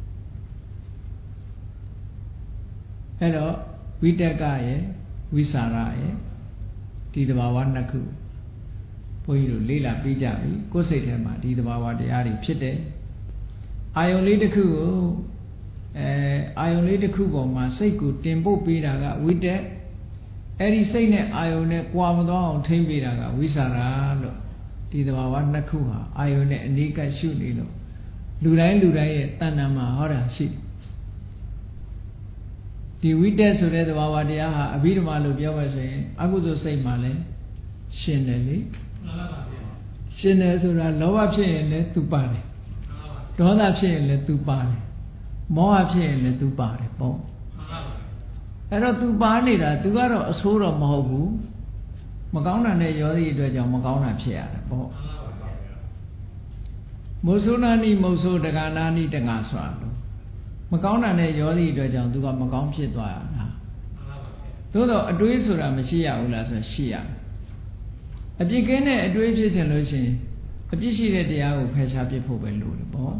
အဲ့တော့ဝိတက်ကရဲ့ဝိสารရဲ့ဒီသဘာဝနှစ်ခုဘုန်းကြီးတို့လေ့လာပြီးကြပြီကိုယ်စိတ်ထဲမှာဒီသဘာဝတရားတွေဖြစ်တယ်အာယုံလေးတစ်ခုကိုအာယုံလေးတစ်ခုပေါ်မှာစိတ်ကိုတင်ပို့ပေးတာကဝိတက်အဲ့ဒီစိတ်နဲ့အာယုံနဲ့ကြွာမသွားအောင်ထိမ့်ပေးတာကဝိสารလို့ဒီသဘာဝနှစ်ခုဟာအာယုံနဲ့အနိကရှုနေလို့လူတိုင်းရဲ့တဏ္ဍာမှာဟောတာရှိတယ်ဒီဝိတက်ဆိုတဲ့သဘာဝတရားဟာအဘိဓမ္မာလို့ပြောမှဆိုရင်အကုသိုလ်စိတ်မှလည်းရှင်တယ်လေမှန်ပါပါဗျာရှင်တယ်ဆိုတာလောဘဖြစ်ရင်လည်းသူပါတယ်ဒေါသဖြစ်ရင်လည်းသူပါတယ်မောဟဖြစ်ရင်လည်းသူပါတယ်ပေါ့အဲ့တော့သူပါနေတာသူကတော့အဆိုးတော့မဟုတ်ဘူးမကောင်းတာနဲ့ရောသည့်အတွက်ကြောင့်မကောင်းတာဖြစ်ရတယ်ပေါ့မုဆိုးနာနိမုဆိုးတက္ကနာနိတက္ကဆွာလို့မကောင်းတာနဲ့ရောသည့်အတွက်ကြောင့်သူကမကောင်းဖြစ်သွားတာသို့တော့အတွေးဆိုတာမရှိရဘူးလားဆိုရှိရတယ်အပြစ်ကင်းတဲ့အတွေးဖြစ်တယ်လို့ရှိရင်အပြစ်ရှိတဲ့တရားကိုဖယ်ရှားပြဖို့ပဲလိုတယ်ပေါ့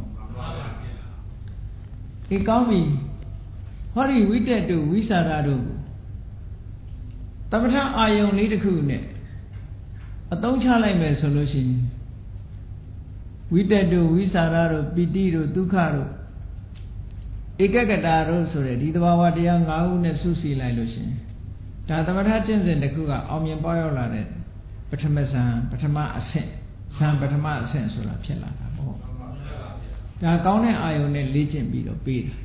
ဒီကောင်းပြီဟောဒီဝိတက်တို့ဝိสารတို့သမထအာယုံလေးတစ်ခုနဲ့အသုံးချလိုက်မယ်ဆိုလို့ရှိရင်ဝိတက်တို့ဝိสารတို့ပိတိတို့ဒုက္ခတို့ဧကဂတာတို့ဆိုတဲ့ဒီသဘာဝတရား၅ခုနဲ့စုစည်းလိုက်လို့ရှိရင်ဒါသမထကျင့်စဉ်တစ်ခုကအောင်မြင်ပေါရောက်လာတဲ့ပထမဇန်ပထမအဆင့်ဇန်ပထမအဆင့်ဆိုတာဖြစ်လာတာပေါ့ဒါကောင်းတဲ့အာယုန်နဲ့လေ့ကျင့်ပြီးတော့ပေးတာ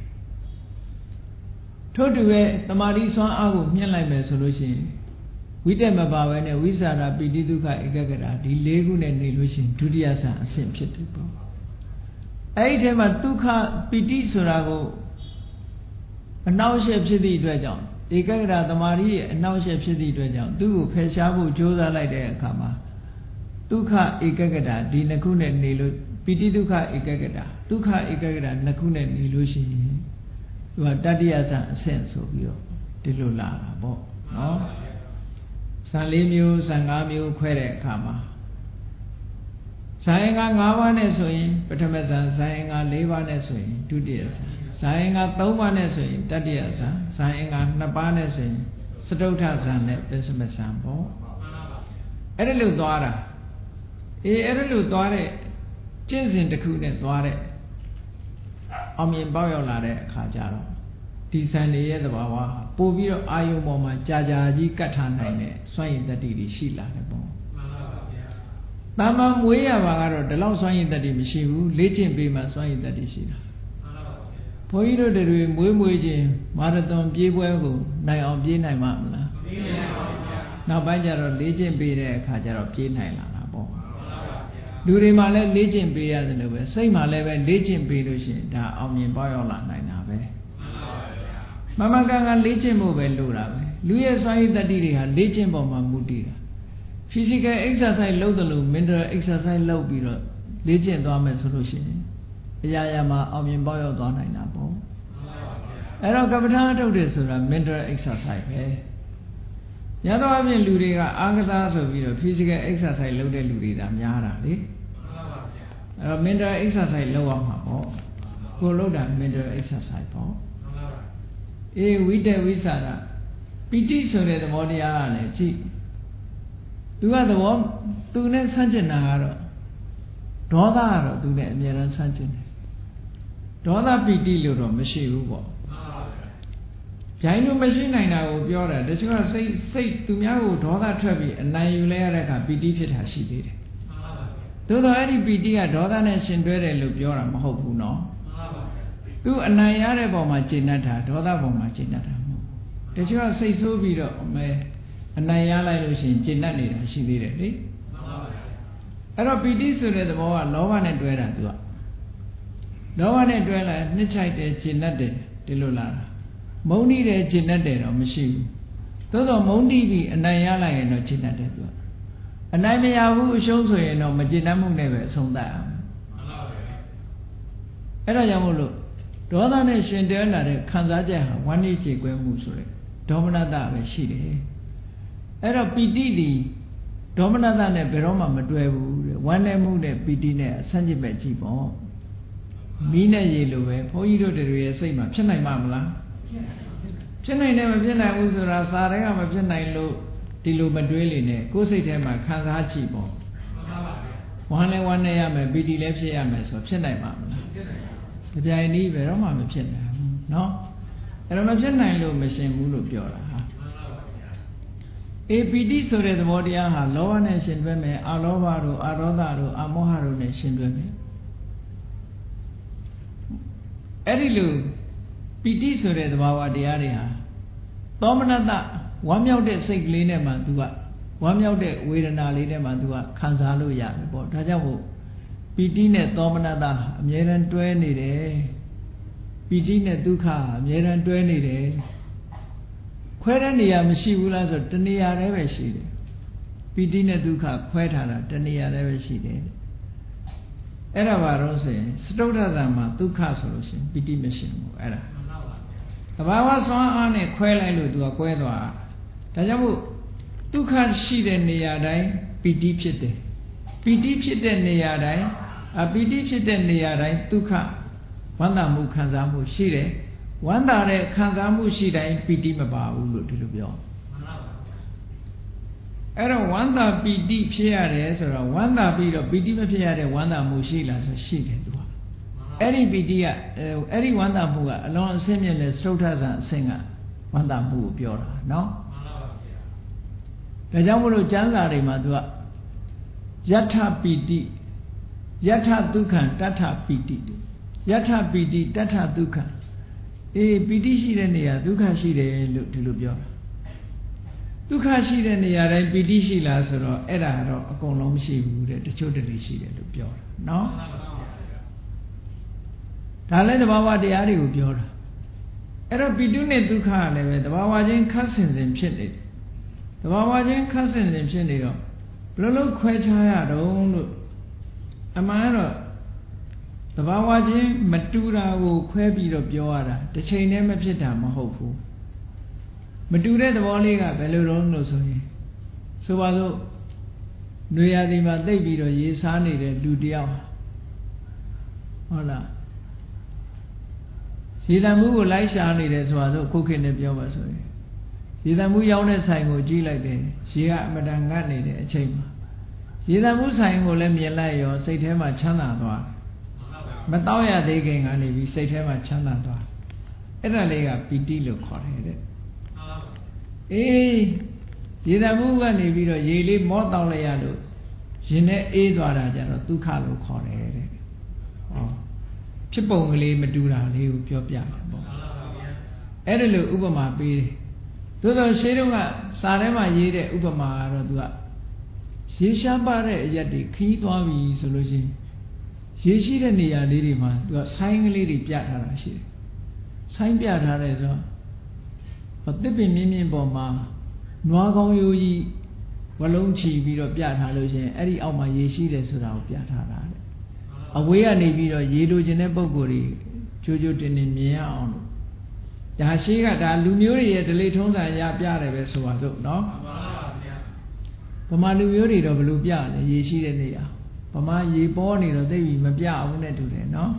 ထို့တူရဲ့တမာတိစွမ်းအားကိုမြင့်လိုက်မယ်ဆိုလို့ရှိရင်ဝိတက်မပါဘဲနဲ့ဝိสารပိတိဒုက္ခဧကဂတာဒီ၄ခုနဲ့နေလို့ရှိရင်ဒုတိယဇန်အဆင့်ဖြစ်တယ်ပေါ့အဲ့ဒီထဲမှာဒုက္ခပိတိဆိုတာကိုအနှောက်အယှက်ဖြစ်သည့်အတွက်ကြောင့်ဧကဂတာတမာတိရဲ့အနှောက်အယှက်ဖြစ်သည့်အတွက်ကြောင့်သူ့ကိုဖယ်ရှားဖို့ကြိုးစားလိုက်တဲ့အခါမှာဒုက္ခဧကဂတာဒီနှစ်ခုနဲ့နေလို့ပိတိဒုက္ခဧကဂတာဒုက္ခဧကဂတာနှစ်ခုနဲ့နေလို့ရှိရင်သူကတတိယဇန်အဆင့်ဆိုပြီးတော့ဒီလိုလာတာပေါ့နော်ဇန်၄မျိုးဇန်၅မျိုးခွဲတဲ့အခါမှာဇန်အင်္ဂါ၅ပါးနဲ့ဆိုရင်ပထမဇန်ဇန်အင်္ဂါ၄ပါးနဲ့ဆိုရင်ဒုတိယဇန်ဇန်အင်္ဂါ၃ပါးနဲ့ဆိုရင်တတိယဇန်ဇန်အင်္ဂါ၂ပါးနဲ့ဆိုရင်စတုတ္ထဇန်နဲ့ပစ္စမဇန်ပေါ့အဲ့ဒါလို့သွားတာအဲ့ဒါလို့သွားတဲ့ကျင့်စဉ်တစ်ခုနဲ့သွားတဲ့အောင်မြင်ပေါရောက်လာတဲ့အခါကျတော့ဒီဇန်တွေရဲ့သဘာဝပို့ပြီးတော့အာယုံပေါ်မှာကြာကြာကြီးကတ်ထားနိုင်တဲ့စွမ်းရည်တတ္တိတွေရှိလာတယ်ပေါ့တာမန်မွေးရပါကတော့ဒီလောက်စွမ်းရည်တတ္တိမရှိဘူးလေ့ကျင့်ပေးမှစွမ်းရည်တတ္တိရှိတာဘုန်းကြီးတို့တွေမွေးချင်းမာရသွန်ပြေးပွဲကိုနိုင်အောင်ပြေးနိုင်မှာမလားမပြေးနိုင်ပါဘူးဗျာနောက်ပိုင်းကျတော့လေ့ကျင့်ပေးတဲ့အခါကျတော့ပြေးနိုင်လာတာပေါ့လူတွေမှာလည်းလေ့ကျင့်ပေးရတယ်လို့ပဲစိတ်မှာလည်းပဲလေ့ကျင့်ပေးလို့ရှိရင်ဒါအောင်မြင်ပေါရောက်လာနိုင်တာပဲမမကန်ကလေ့ကျင့်ဖို့ပဲလိုတာပဲလူရဲ့စွမ်းရည်တတ္တိတွေဟာလေ့ကျင့်ပေါ်မှာမူတည်တာ physical exercise လုပ်တယ်လို့ mental exercise လုပ်ပြီးတော့လေ့ကျင့်သွားမယ်ဆိုလို့ရှိရင်အရာရာမှာအောင်မြင်ပေါရောက်သွားနိုင်တာပေါ့အဲ့တော့ကမ္မထာထုတ်တယ်ဆိုတာ mental exercise ပဲညတော့အပြင်လူတွေကအားကစားဆိုပြီးတော့ physical exercise လုပ်တဲ့လူတွေဒါများတာလေအဲ့တော့ mental exercise လုပ်အောင်မှာပေါ့ကိုလုပ်တာ mental exercise ပေါ့ဝိတက်ဝိสารပိဋိဆိုတဲ့သဘောတရားကလည်းကြည့်သူကသဘောသူနဲ့ဆန့်ကျင်တာကတော့ဒေါသကတော့သူနဲ့အမြဲတမ်းဆန့်ကျင်တယ်ဒေါသပိဋိလို့တော့မရှိဘူးပေါ့ဗျိုင်းလို့မရှိနိုင်တာကိုပြောတာတချို့ကစိတ်သူများကိုဒေါသထွက်ပြီးအနိုင်ယူလဲရတဲ့အခါပိဋိဖြစ်တာရှိသေးတယ်သို့တော့အဲ့ဒီပိဋိကဒေါသနဲ့ရှင်တွဲတယ်လို့ပြောတာမဟုတ်ဘူးနော်သူအနိုင်ရတဲ့ပုံမှာကျင့်တတ်တာဒေါသပုံမှာကျင့်တတ်တာမဟုတ်တချို့ကစိတ်ဆိုးပြီးတော့အနိုင်ရလိုက်လို့ရှိရင်ကျင့်တတ်နေတာရှိသေးတယ်လေအဲ့တော့ပိဋိဆိုတဲ့သဘောကလောဘနဲ့တွဲတာသူကလောဘနဲ့တွဲလာနှစ်ချိုက်တယ်ကျင့်တတ်တယ်ဒီလိုလာတာမုန်းတိတယ်ကျင့်တတ်တယ်တော့မရှိဘူးသို့သောမုန်းတိပြီးအနိုင်ရလိုက်ရင်တော့ကျင့်တတ်တယ်သူကအနိုင်မရဘူးအရှုံးဆိုရင်တော့မကျင့်တတ်မှုနဲ့ပဲအဆုံးသတ်အောင်အဲ့ဒါကြောင့်မို့လို့ဒေါသနဲ့ရှင်တွဲလာတဲ့ခံစားချက်ဟာဝမ်းနည်းကြေကွဲမှုဆိုတဲ့ဒေါမနတပဲရှိတယ်အဲ့တော့ပီတိဒီဒေါမနတနဲ့ဘယ်တော့မှမတွဲဘူးတဲ့ဝမ်းနည်းမှုနဲ့ပီတိနဲ့ဆန့်ကျင်ဘက်ကြည့်ပေါ့မီးနဲ့ရေလိုပဲဘုန်းကြီးတို့တွေရဲ့စိတ်မှာဖြစ်နိုင်မှာမလားဖြစ်နိုင်တယ်မဖြစ်နိုင်ဘူးဆိုတာစာတွေကမဖြစ်နိုင်လို့ဒီလိုမတွေးလေနဲ့ကိုယ်စိတ်ထဲမှာခံစားကြည့်ပေါ့ဝမ်းလဲဝမ်းနေရမယ်ပီတိလည်းဖြစ်ရမယ်ဆိုဖြစ်နိုင်မှာမလားကြပြိုင်နည်းပဲတော့မှမဖြစ်နိုင်ဘူးเนาะအဲ့တော့မဖြစ်နိုင်လို့မရှင်ဘူးလို့ပြောတာဟာပီတိဆိုတဲ့သဘောတရားဟာလောဘနဲ့ရှင်တွဲမယ်အလောဘတို့အဒေါသတို့အမောဟတို့နဲ့ရှင်တွဲမယ်အဲ့ဒီလိုပီတိဆိုတဲ့သဘာဝတရားတွေဟာသောမနတဝမ်းမြောက်တဲ့စိတ်ကလေးနဲ့မှသူကဝမ်းမြောက်တဲ့ဝေဒနာလေးနဲ့မှသူကခံစားလို့ရတယ်ပေါ့ဒါကြောင့်မို့ပီတိနဲ့သောမနတအမြဲတမ်းတွဲနေတယ်ပီတိနဲ့ဒုက္ခအမြဲတမ်းတွဲနေတယ်ခွဲတဲ့နေရာမရှိဘူးလားဆိုတနေရာတည်းပဲရှိတယ်ပီတိနဲ့ဒုက္ခခွဲထားတာတနေရာတည်းပဲရှိတယ်အဲ့ဒါဘာလို့ဆိုရင်စတုတ္ထဇာမှာဒုက္ခဆိုလို့ရှိရင်ပီတိမရှိဘူးအဲ့ဒါသဘာဝစွမ်းအားနဲ့ခွဲလိုက်လို့သူကကွဲသွားဒါကြောင့်မို့ဒုက္ခရှိတဲ့နေရာတိုင်းပီတိဖြစ်တယ်ပီတိဖြစ်တဲ့နေရာတိုင်းပီတိဖြစ်တဲ့နေရာတိုင်းဒုက္ခဝမ်းသာမှုခံစားမှုရှိတယ်ဝမ်းသာတဲ့ခံစားမှုရှိတိုင်းပီတိမပါဘူးလို့ဒီလိုပြောအဲ့တော့ဝမ်းသာပီတိဖြစ်ရတယ်ဆိုတော့ဝမ်းသာပြီးတော့ပီတိမဖြစ်ရတဲ့ဝမ်းသာမှုရှိလားဆိုရှိတယ်သူကအဲ့ဒီပီတိကအဲ့ဒီဝမ်းသာမှုကအလွန်အဆင့်မြင့်တဲ့သုဒ္ဓဇံအဆင့်ကဝမ်းသာမှုကိုပြောတာနော်ဒါကြောင့်မလို့ကျမ်းစာတွေမှာသူကယထပီတိယထဒုက္ခံတထပီတိယထပီတိတထဒုက္ခံပီတိရှိတဲ့နေရာဒုက္ခရှိတယ်လို့ဒီလိုပြောတာဒုက္ခရှိတဲ့နေရာတိုင်းပီတိရှိလားဆိုတော့အဲ့ဒါတော့အကုန်လုံးမရှိဘူးတဲ့တချို့တလေရှိတယ်လို့ပြောတာနော်ဒါလည်းသဘာဝတရားတွေကိုပြောတာအဲ့တော့ပီတုနဲ့ဒုက္ခကလည်းပဲသဘာဝချင်းခတ်ဆင်ဆင်ဖြစ်နေတယ်သဘာဝချင်းခတ်ဆင်ဆင်ဖြစ်နေတော့ဘယ်လိုလုပ်ခွဲခြားရတော့လို့အမှန်တော့သဘာဝချင်းမတူတာကိုခွဲပြီးတော့ပြောရတာတစ်ချိန်တည်းမဖြစ်တာမဟုတ်ဘူးမတူတဲ့သဘောလေးကဘယ်လိုလုပ်လို့ဆိုရင်ဆိုပါစို့နွေရာသီမှာတိတ်ပြီးတော့ရေစားနေတဲ့လူတယောက်ဟုတ်လားရေတံမှုကိုလိုက်ရှာနေတယ်ဆိုတော့ခုခေတ်နဲ့ပြောပါဆိုရင်ရေတံမှုရောက်တဲ့ဆိုင်ကိုကြည့်လိုက်တယ်ရေကအမတန်ငတ်နေတဲ့အချိန်မှာရေတံမှုဆိုင်ကိုလည်းမြင်လိုက်ရောစိတ်ထဲမှာချမ်းသာသွားမတော့ရသေးခင်ကနေပြီးစိတ်ထဲမှာချမ်းသာသွားအဲ့ဒါလေးကပီတိလို့ခေါ်တယ်တဲ့ရေတံမှုကနေပြီးတော့ရေလေးမောတောင်းလိုက်ရလို့ရင်နဲ့အေးသွားတာကြတော့ဒုက္ခလို့ခေါ်တယ်တဲ့ဟောဖြစ်ပုံကလေးမတူတာလေးကိုပြောပြတယ်ပေါ့အဲ့ဒါလို့ဥပမာပေးတယ်သို့တော့ရှေးတုန်းကစာထဲမှာရေးတဲ့ဥပမာကတော့သူကရေရှားပါတဲ့အရက်တွေခီးသွားပြီဆိုလို့ရှိရင်ရေရှိတဲ့နေရာလေးတွေမှာသူကဆိုင်းကလေးတွေပြထားတာရှိတယ်ဆိုင်းပြထားတယ်ဆိုတော့တစ်ပင်မြင့်မြင့်ပေါ်မှာနွားကောင်းရိုးကြီးဝလုံးချီပြီးတော့ပြထားလို့ရှိရင်အဲ့ဒီအောက်မှာရေရှိတယ်ဆိုတာကိုပြထားတာတဲ့အဝေးကနေပြီးတော့ရေလိုချင်တဲ့ပုံကိုယ်တွေချိုးချိုးတင်တင်မြင်ရအောင်လို့ဒါရှိကဒါလူမျိုးတွေရဲ့ဓလေ့ထုံးစံရပြတယ်ပဲဆိုပါစို့နော်ဗမာလူမျိုးတွေတော့ဘယ်လိုပြလဲရေရှိတဲ့နေရာဗမာရေပေါ်နေတော့သိပြီမပြအောင်နဲ့တူတယ်နော်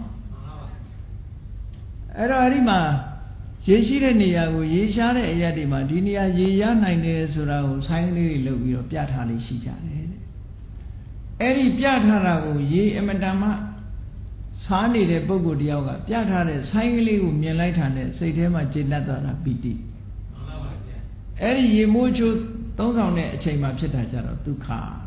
အဲ့တော့အဲ့ဒီမှာရေရှိတဲ့နေရာကိုရေရှားတဲ့အရာတွေမှာဒီနေရာရေရနိုင်တယ်ဆိုတာကိုဆိုင်းလေးတွေလုပ်ပြီးတော့ပြထားလေးရှိကြတယ်တဲ့အဲ့ဒီပြထားတာကိုရေအမတန်မှစားနေတဲ့ပုဂ္ဂိုလ်တယောက်ကပြထားတဲ့ဆိုင်းကလေးကိုမြင်လိုက်တာနဲ့စိတ်ထဲမှာကျေနပ်သွားတာပီတိအဲ့ဒီရေမိုးချိုးသုံးဆောင်တဲ့အချိန်မှာဖြစ်တာကြတော့ဒုက္ခ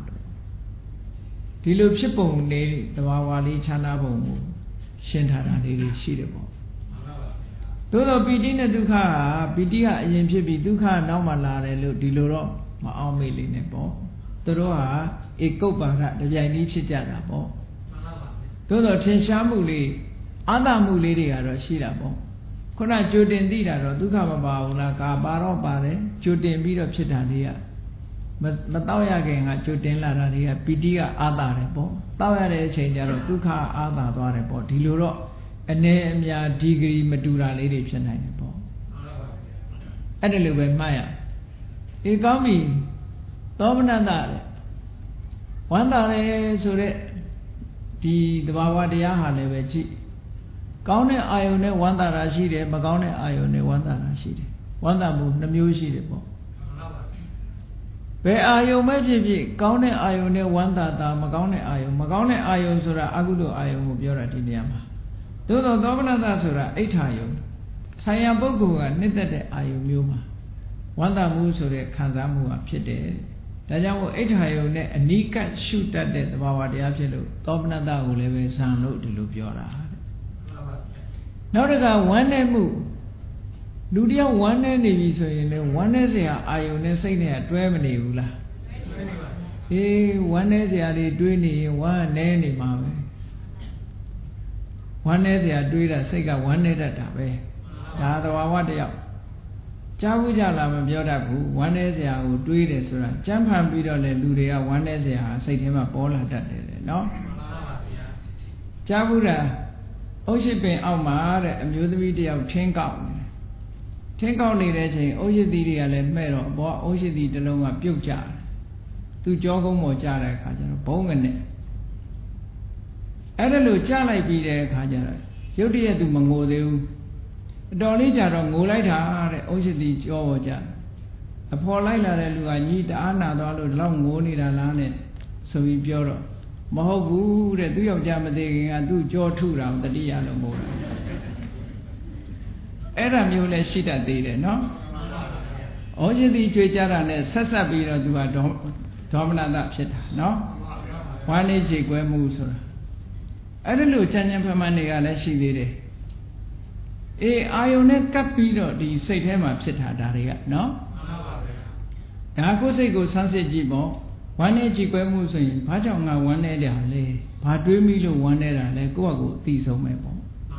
ဒီလိုဖြစ်ပုံနေတဘာဝလေးခြားနာပုံကိုရှင်းထားတာလေးတွေရှိတယ်ပေါ့သို့တော့ပီတိနဲ့ဒုက္ခဟာပီတိကအရင်ဖြစ်ပြီးဒုက္ခနောက်မှလာတယ်လို့ဒီလိုတော့မအောင်မေ့လေးနဲ့ပေါ့သူတို့ဟာဧကုပ္ပါဒတပြိုင်တည်းဖြစ်ကြတာပေါ့သို့တော့ထင်ရှားမှုလေးအာသမှုလေးတွေကတော့ရှိတာပေါ့ခုနကြိုတင်သိတာတော့ဒုက္ခမပါဘူးလားကာပါတော့ပါတယ်ကြိုတင်ပြီးတော့ဖြစ်တာလေးကမတောက်ရခင်ကကြိုတင်လာတာတွေကပီတိကအာသာတယ်ပေါ့တောက်ရတဲ့အချိန်ကျတော့ဒုက္ခအာသာသွားတယ်ပေါ့ဒီလိုတော့အနေအများဒီဂရီမတူတာလေးတွေဖြစ်နိုင်တယ်ပေါ့အဲ့ဒါလိုပဲမှတ်ရကောင်းပြီသောမနတတဲ့ဝမ်းသာတယ်ဆိုတဲ့ဒီသဘာဝတရားဟာလည်းပဲကြည့်ကောင်းတဲ့အာယုန်နဲ့ဝမ်းသာတာရှိတယ်မကောင်းတဲ့အာယုန်နဲ့ဝမ်းသာတာရှိတယ်ဝမ်းသာမှုနှမျိုးရှိတယ်ပေါ့ဘယ်အာယုန်ပဲဖြစ်ဖြစ်ကောင်းတဲ့အာယုန်နဲ့ဝမ်းသာတာမကောင်းတဲ့အာယုန်မကောင်းတဲ့အာယုန်ဆိုတာအကုသိုလ်အာယုန်ကိုပြောတာဒီနေရာမှာသို့တော့သောမနတဆိုတာအိဋ္ဌာယုန်ဆိုင်ရာပုဂ္ဂိုလ်ကနှစ်သက်တဲ့အာယုန်မျိုးမှာဝမ်းသာမှုဆိုတဲ့ခံစားမှုကဖြစ်တယ်ဒါကြောင့်မို့အိဋ္ဌာယုန်နဲ့အနိကရှုတတ်တဲ့သဘာဝတရားဖြစ်လို့သောမနတကိုလည်းပဲဇံလို့ဒီလိုပြောတာနောက်တစ်ခါဝမ်းနည်းမှုလူတယောက်ဝမ်းနည်းနေပြီဆိုရင်လည်းဝမ်းနည်းစရာအာယုန်နဲ့စိတ်နဲ့တွဲမနေဘူးလားဝမ်းနည်းစရာတွေတွေးနေရင်ဝမ်းနည်းနေမှာပဲဝမ်းနည်းစရာတွေးတာစိတ်ကဝမ်းနည်းတတ်တာပဲဒါသဘာဝတရားကြားဘူးကြလားမပြောတတ်ဘူးဝမ်းနည်းစရာကိုတွေးတယ်ဆိုတာကြမ်းဖန်ပြီးတော့လေလူတွေကဝမ်းနည်းစရာစိတ်ထဲမှာပေါ်လာတတ်တယ်လေနော်ကြားဘူးတာအုတ်ရှိပင်အောက်မှာတဲ့အမျိုးသမီးတယောက်ထင်းကောက်နေတယ်ထင်းကောက်နေတဲ့အချိန်အုတ်ရှိသီးတွေကလည်းမှဲ့တော့အပေါ်အုတ်ရှိသီးတစ်လုံးကပြုတ်ကျတယ်သူကြောကုန်းပေါ်ကျတဲ့အခါကျတော့ဘုံငနဲ့အဲ့ဒါလို့ကျလိုက်ပြီးတဲ့အခါကျတော့ရုတ်တရက်သူမငိုသေးဘူးအတော်လေးကြာတော့ငိုလိုက်တာတဲ့အုတ်ရှိသီးကြောပေါ်ကျအဖော်လိုက်လာတဲ့လူကညီတအားနာသွားလို့လောက်ငိုနေတာလားနဲ့ဆိုပြီးပြောတော့မဟုတ်ဘူးတဲ့သူယောက်ျားမသေးခင်ကသူ့ကြောထုတာတတိယလို့မို့လားအဲ့ဒါမျိုးလဲရှိတတ်သေးတယ်နော်ဩဇတိကြွေကြတာနဲ့ဆက်ဆက်ပြီးတော့သူကဒေါမနတဖြစ်တာနော်ဝါနေကြည်ကွဲမှုဆိုတာအဲ့ဒါလို့ချမ်းချမ်းဖမှန်တွေကလည်းရှိသေးတယ်အေးအာယုန်နဲ့ကပ်ပြီးတော့ဒီစိတ်ထဲမှာဖြစ်တာဒါတွေကနော်ဒါကိုယ်စိတ်ကိုဆန်းစစ်ကြည့်ပေါ့ဝမ်းနေကြည်ကွဲမှုဆိုရင်ဘာကြောင့်ငါဝမ်းနေတာလဲဘာတွေးမိလို့ဝမ်းနေတာလဲကိုယ့်အကိုအသိဆုံးပဲပေါ့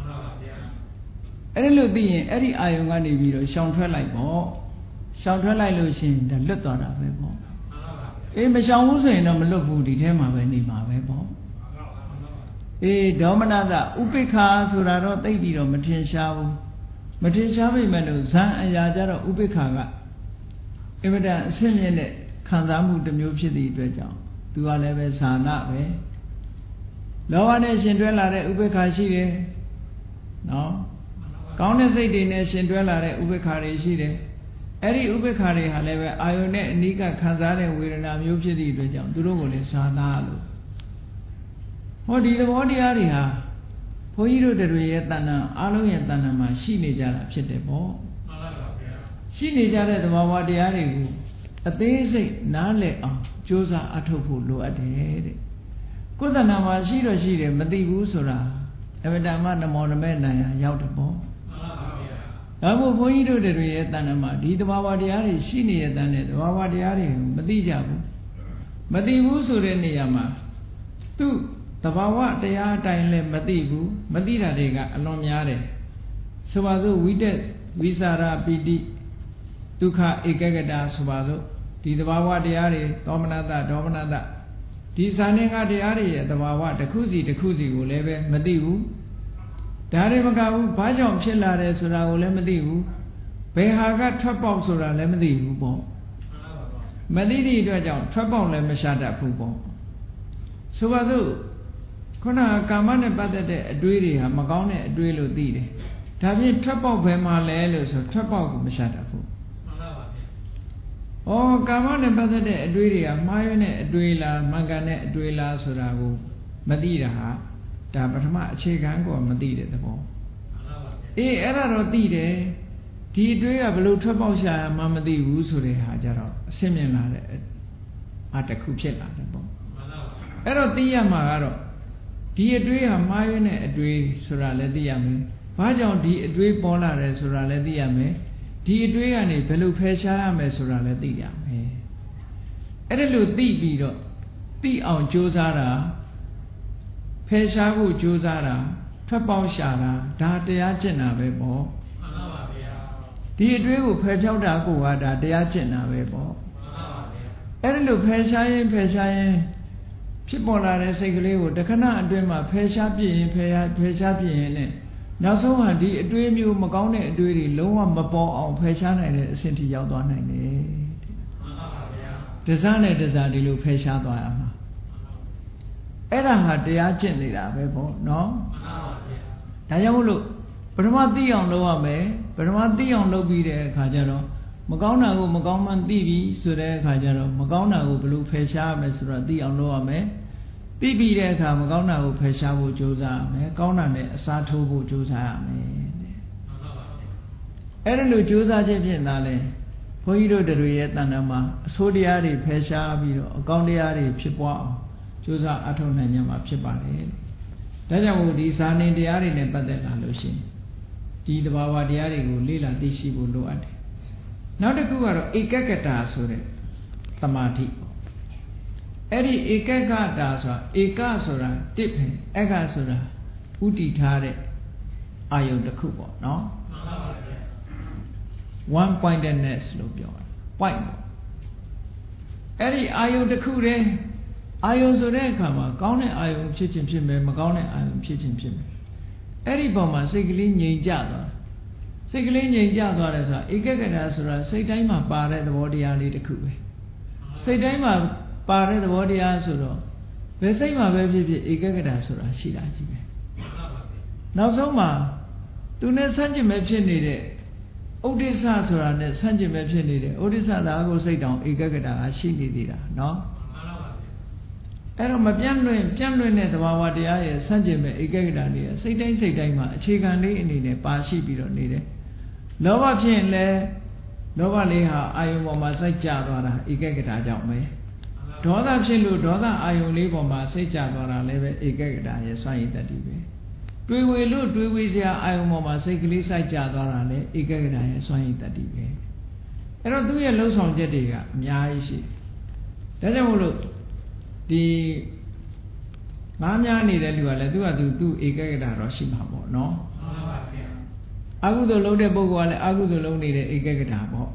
အဲ့လိုသိရင်အဲ့ဒီအာယုန်ကနေပြီးတော့ရှောင်ထွက်လိုက်ပေါ့ရှောင်ထွက်လိုက်လို့ရှိရင်ဒါလွတ်သွားတာပဲပေါ့အေးမရှောင်ဘူးဆိုရင်တော့မလွတ်ဘူးဒီထဲမှာပဲနေမှာပဲပေါ့အေးဒေါမနတဥပိ္ပခာဆိုတာတော့သိပြီးတော့မထင်ရှားဘူးမထင်ရှားပေမဲ့လို့ဇံအရာကြတော့ဥပိ္ပခာကအင်မတန်အဆင့်မြင့်တဲ့ခံစားမှုတစ်မျိုးဖြစ်သည့်အတွက်ကြောင့်သူကလည်းပဲဇာနာပဲလောဘနဲ့ရှင်တွဲလာတဲ့ဥပိ္ပခာရှိတယ်နော်ကောင်းတဲ့စိတ်တွေနဲ့ရှင်တွဲလာတဲ့ဥပိ္ပခာတွေရှိတယ်အဲ့ဒီဥပိ္ပခာတွေဟာလည်းပဲအာယုန်နဲ့အနိကခံစားတဲ့ဝေဒနာမျိုးဖြစ်သည့်အတွက်ကြောင့်သူတို့ကိုလည်းဇာနာလို့ဟောဒီသဘောတရားတွေဟာဘုန်းကြီးတို့တွေရဲ့တဏ္ဍာအားလုံးရဲ့တဏ္ဍာမှာရှိနေကြတာဖြစ်တယ်ပေါ့မှန်ပါပါဗျာရှိနေကြတဲ့သဘောတရားတွေကိုအသေးစိတ်နားလည်အောင်ကြိုးစားအထောက်ဖို့လိုအပ်တယ်တဲ့ကိုယ်တဏ္ဍာမှာရှိတော့ရှိတယ်မသိဘူးဆိုတာအမတမနမောနမဲနိုင်ရရောက်တယ်ပေါ့မှန်ပါပါဗျာဒါမို့ဘုန်းကြီးတို့တွေရဲ့တဏ္ဍာမှာဒီသဘောတရားတွေရှိနေတဲ့တန်တဲ့သဘောတရားတွေမသိကြဘူးမသိဘူးဆိုတဲ့နေရာမှာသူ့တဘာဝတရားအတိုင်းလည်းမသိဘူးမသိတာတွေကအလွန်များတယ်ဆိုပါစို့ဝိတက်ဝိစာရပိတိဒုက္ခဧကဂတဆိုပါစို့ဒီတဘာဝတရားတွေဒေါမနတဒေါမနတဒီဇာနေကတရားတွေရဲ့တဘာဝတစ်ခုစီတစ်ခုစီကိုလည်းပဲမသိဘူးဒါတွေမကဘူးဘာကြောင့်ဖြစ်လာတယ်ဆိုတာကိုလည်းမသိဘူးဘယ်ဟာကထွက်ပေါက်ဆိုတာလည်းမသိဘူးပေါ့မသိတဲ့အတွက်ကြောင့်ထွက်ပေါက်လည်းမရှာတတ်ဘူးပေါ့ဆိုပါစို့ခုနကကာမနဲ့ပတ်သက်တဲ့အတွေးတွေဟာမကောင်းတဲ့အတွေးလို့သိတယ်ဒါဖြင့်ထွက်ပေါက်ဘယ်မှာလဲလို့ဆိုထွက်ပေါက်ကိုမရှာတတ်ဘူးမှန်ပါပါဗျာဩကာမနဲ့ပတ်သက်တဲ့အတွေးတွေကမှားယွင်းတဲ့အတွေးလားမှန်ကန်တဲ့အတွေးလားဆိုတာကိုမသိတာဟာဒါပထမအခြေခံကိုမသိတဲ့သဘောမှန်ပါပါဗျာအေးအဲ့ဒါတော့သိတယ်ဒီအတွေးကဘလို့ထွက်ပေါက်ရှာမှမသိဘူးဆိုတဲ့ဟာကြတော့အရှင်းမြင်လာတဲ့အတစ်ခုဖြစ်လာတယ်ပေါ့မှန်ပါပါအဲ့တော့သိရမှာကတော့ဒီအတွေးဟာမှားယွင်းတဲ့အတွေးဆိုတာလည်းသိရမယ်။ဘာကြောင့်ဒီအတွေးပေါ်လာတယ်ဆိုတာလည်းသိရမယ်။ဒီအတွေးကနေဘယ်လိုဖယ်ရှားရမယ်ဆိုတာလည်းသိရမယ်။အဲ့ဒါလို့သိပြီးတော့သိအောင်ကြိုးစားတာဖယ်ရှားဖို့ကြိုးစားတာထွက်ပေါက်ရှာတာဒါတရားကျင့်တာပဲပေါ့။မှန်ပါပါဗျာ။ဒီအတွေးကိုဖယ်ဖြောက်တာကိုကဒါတရားကျင့်တာပဲပေါ့။မှန်ပါပါဗျာ။အဲ့ဒါလို့ဖယ်ရှားရင်ဖြစ်ပေါ်လာတဲ့စိတ်ကလေးကိုတခဏအတွင်းမှာဖယ်ရှားပြည့်ရင်ဖယ်ရှားပြည့်ရင်နဲ့နောက်ဆုံးဟာဒီအတွေးမျိုးမကောင်းတဲ့အတွေးတွေလုံးဝမပေါ်အောင်ဖယ်ရှားနိုင်တဲ့အဆင့်ထိရောက်သွားနိုင်တယ်မှန်ပါပါဗျာတစားနဲ့တစားဒီလိုဖယ်ရှားသွားရမှာအဲ့ဒါဟာတရားကျင့်နေတာပဲပေါ့နော်မှန်ပါပါဗျာဒါကြောင့်မို့လို့ပထမသိအောင်လုပ်ရမယ်ပထမသိအောင်လုပ်ပြီးတဲ့အခါကျတော့မကောင်းတာကိုမကောင်းမှန်းသိပြီဆိုတဲ့အခါကျတော့မကောင်းတာကိုဘယ်လိုဖယ်ရှားရမလဲဆိုတော့သိအောင်လုပ်ရမယ်သိပြီးတဲ့အခါမကောင်းတာကိုဖယ်ရှားဖို့ကြိုးစားရမယ်ကောင်းတာနဲ့အစားထိုးဖို့ကြိုးစားရမယ်အဲ့ဒါလိုကြိုးစားခြင်းဖြင့်သာလဲဘုန်းကြီးတို့တွေရဲ့တဏ္ဍာမှာအဆိုးတရားတွေဖယ်ရှားပြီးတော့အကောင်းတရားတွေဖြစ်ပွားအောင်ကြိုးစားအထောက်နိုင်ကြမှာဖြစ်ပါတယ်ဒါကြောင့်မို့ဒီဇာနေတရားတွေနဲ့ပတ်သက်လာလို့ရှိရင်ဒီသဘာဝတရားတွေကိုလေ့လာသိရှိဖို့လိုအပ်တယ်နောက်တစ်ခုကတော့ဧကဂတဆိုတဲ့သမာဓိအဲ့ဒီဧကဂတဆိုတာဧကဆိုတာတစ်ပဲအက္ခဆိုတာဥတည်ထားတဲ့အာယုန်တစ်ခုပေါ့နော်မှန်ပါပါဗျာ one pointedness လို့ပြောတာ point ပေါ့အဲ့ဒီအာယုန်တစ်ခုတည်းအာယုန်ဆိုတဲ့အခါမှာကောင်းတဲ့အာယုန်ဖြစ်ခြင်းဖြစ်မယ်မကောင်းတဲ့အာယုန်ဖြစ်ခြင်းဖြစ်မယ်အဲ့ဒီပုံမှာစိတ်ကလေးငြိမ်ကြသွားစိတ်ကလေးငြိမ်ကြသွားတယ်ဆိုတာဧကဂတဆိုတာစိတ်တိုင်းမှာပါတဲ့သဘောတရားလေးတစ်ခုပဲစိတ်တိုင်းမှာပါတဲ့သဘောတရားဆိုတော့ဘယ်စိတ်မှာပဲဖြစ်ဖြစ်ဧကဂတဆိုတာရှိတာကြီးပဲနောက်ဆုံးမှာသူနဲ့ဆန့်ကျင်မဲ့ဖြစ်နေတဲ့ Uddhisa Surane, Sanjim Epsinide, Uddhisa Lago say down, Egagata, Shinidida, no? Mapiano, Piano, the Wawadia, Sanjim, Egagania, say Daima, Chigani in a Pashi Biro needed. Nova Pienle, Nova Leha, Ayoma Sajadora, Egagata, don't me. Doda Chilu, Doda, Ayoliboma, Sajadora, Leve, Egagata, yes, I eat that TV. Do we look, do we see Ayoma, Sakili Sajadora, Egagata, yes, I eat that TV. I don't do a loss on Jediga, Miaishi. Then I will look. The Mamma needed to do Egagata Roshima, no? I would load a book while I would load a Egagata.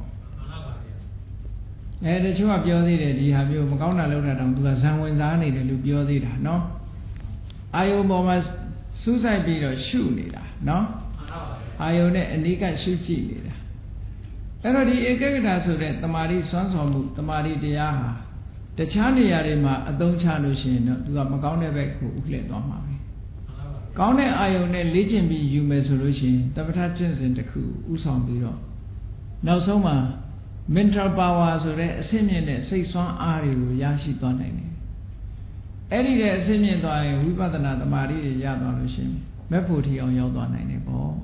And the two of your leader, you have your Magona loaded on to the sun when I need to look your leader, no? I almost suicide be a shoe leader, no? I own a nigga shoe leader. Already Egagata so that the Mari sons of the Mari Diaha. The Chani Yarima, a don't chalushin, to the Magona back who let on my. Gaune Ione Legion be human solution, the Patachins in the coup, Usam Biro. Now, Soma, mental powers of the Simian, 6 1 Ari, Yashi Donani. Eddie the Simian die, we got another Marie Yadon, Meputi on your donani ball.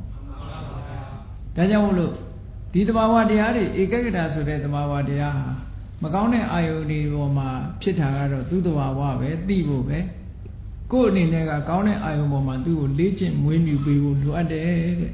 Dajawulu, did the Bawa Diari, Egagata so that the Bawa Diaha. Magone Ione Roma, Pitagaro, Duduawa, Divo, good in a Gaune Ioma, do Legion when you be able to add.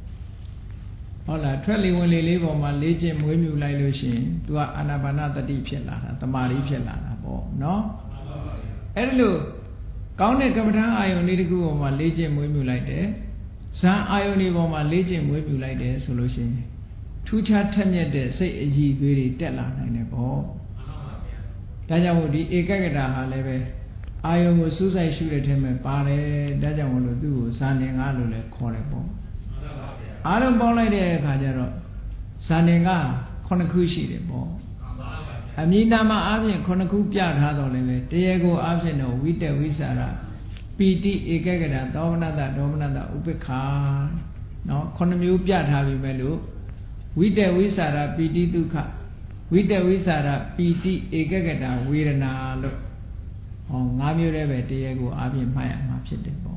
All I tell when they live on my Legion when you like Lucien, to Anabana the deep Pielana, the Mari Pielana, no? Hello, Gaune Captain Ione to go on my Legion when you like there. San Ione on my Legion when you like there solution. Two chat 10 years, say a ye very deadline in a ball. Dajawudi, Egagata, Leve. I almost suicide shoot at him and Pare, Dajawulu do, Sanding Alule, Corrible. I don't ball like the Kajaro. Sanding A, Konakushi, the ball. Aminama Avian Konakupia had on leve, Diego Avino, Vita Visara, PT Egagata, Dominata, Upeka, no, Konamupia have you melu. Vita Visara, PT Duka, Vita Visara, PT Egagata, Virana, look. On Namureve, Diego, Avian Maya, Mapsitable.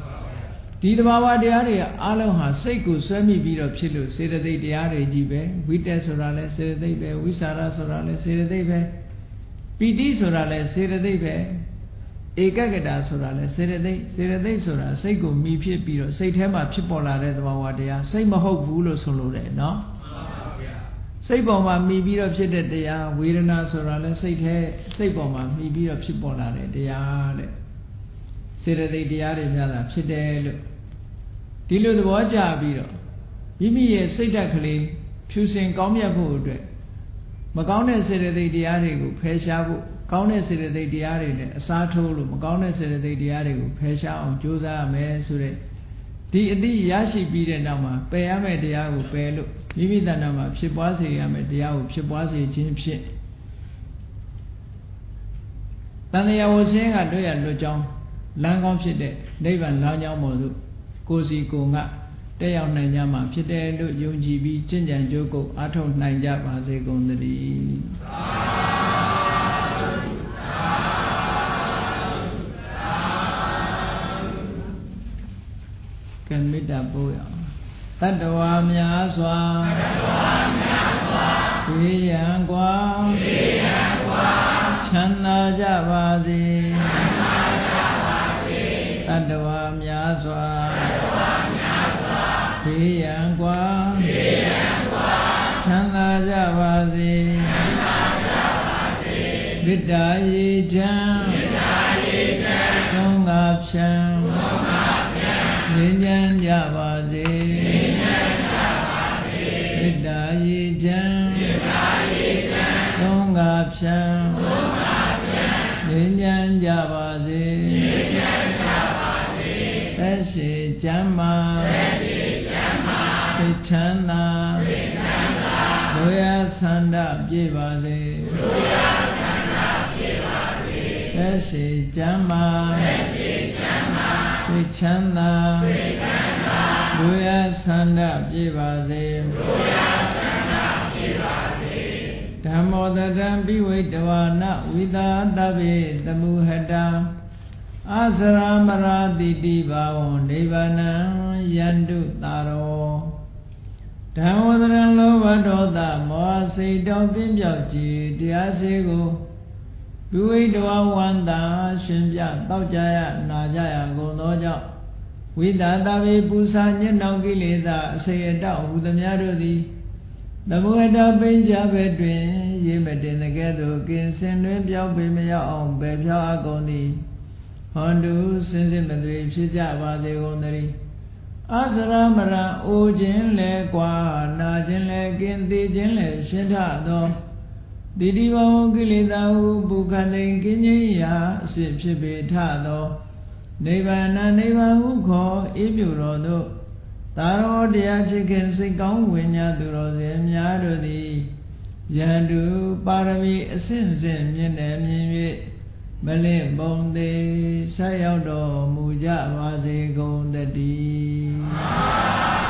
Didawa Diaria, Aloha, Seku, Semi Biro Chilu, say that they diare jibe, Vita Sorale, say that they be, Visara Sorale, say that they be, PT Sorale, say that they be, Egagata Sorale, say that they Sora, Seku, Mi Piro, say Tema Chipola, Redawadia, say Maho Bulo Solore, no? Say Boma, me beat up shit at the air, Virana Sorale, say Boma, me beat up Chipola, they are. Say that they are another, sit there. Dilo the Waja Biro. Mimi, say that clean, choosing Gomia food. Magona said that they are, Peshabu, Gona said that they are, Sato, Magona said that they are, Pesha, Josa, Mesure. The Yashi beat a number, Payame Diago, Pelo. Maybe the number, Shibwasi, I'm a Diao, Shibwasi, Jim Shit. Then I was saying, I do a Lujong, Langom Shit, Davan Lanya Modu, Kosi Konga, Dayam Nanyama, Pite, Yunji, Chinjan Joko, Atom Nanja, as they go on the can meet that boy. Tadawamya Swa Viyangwa Channa Javasi Tadawamya Swa Viyangwa Channa Javasi Vidayi Jam Songapsham Vinyan Javasi Vidayi Jam Songapsham Vinyan Javasi Tashi Jamma Vichana Loya Sanda Jivasi Tashi Jamma Vichana တို့ရဆန္ဒပြေပါစေဓမ္မောတတံပိဝိတဝါနဝိသာတဗ္ဗေတမုဟတံအာစရာမရာတိတိဘာဝံနိဗ္ဗာနံယန္တုတာရောဓမ္မောတရံလောဘဒေါသမောဟစိတ်တောင်းပြင်းပြောက်ကြည်တရားစေကိုပိဝိတဝါဝန္တာရှင်ပြတောက်ကြရနာကြရကုန်သောကြောင့်ဝိသာတဗ္ဗေပူဇာညှဉ်းနှောင်ကိလေသာအစေအတောက်ဟူသမျှတို့သည်သမုဟတပိဉ္စဘက်တွင်ရေမတင်တဲ့ကဲ့သို့ကင်းစင်တွင်ပြောင်းပေမရောက်အောင်ပယ်ဖြောင်းအပ်ကုန်သည်ဟောတုစင်စစ်မသွေဖြစ်ကြပါစေကုန်သတည်းအာစရမရံအိုခြင်းလဲကွာနာခြင်းလဲကင်းသေးခြင်းလဲရှင်းထသောတိတိဘဝကိလေသာဟုပုခန္တိကင်းခြင်းရာအစစ်ဖြစ်ပေထသောနိဗ္ဗာန်နိဗ္ဗာန်ဟုခေါ်အေးမြူတော်သို့သာရောတရားချစ်ခင်စိတ်ကောင်းဝိညာသူတော်စင်များတို့သည်ယန္တုပါရမီအစဉ်စဉ်မြင့်တယ်မြင်၍မလင့်ပုံသေးဆက်ရောက်တော်မူကြပါစေကုန်တည်း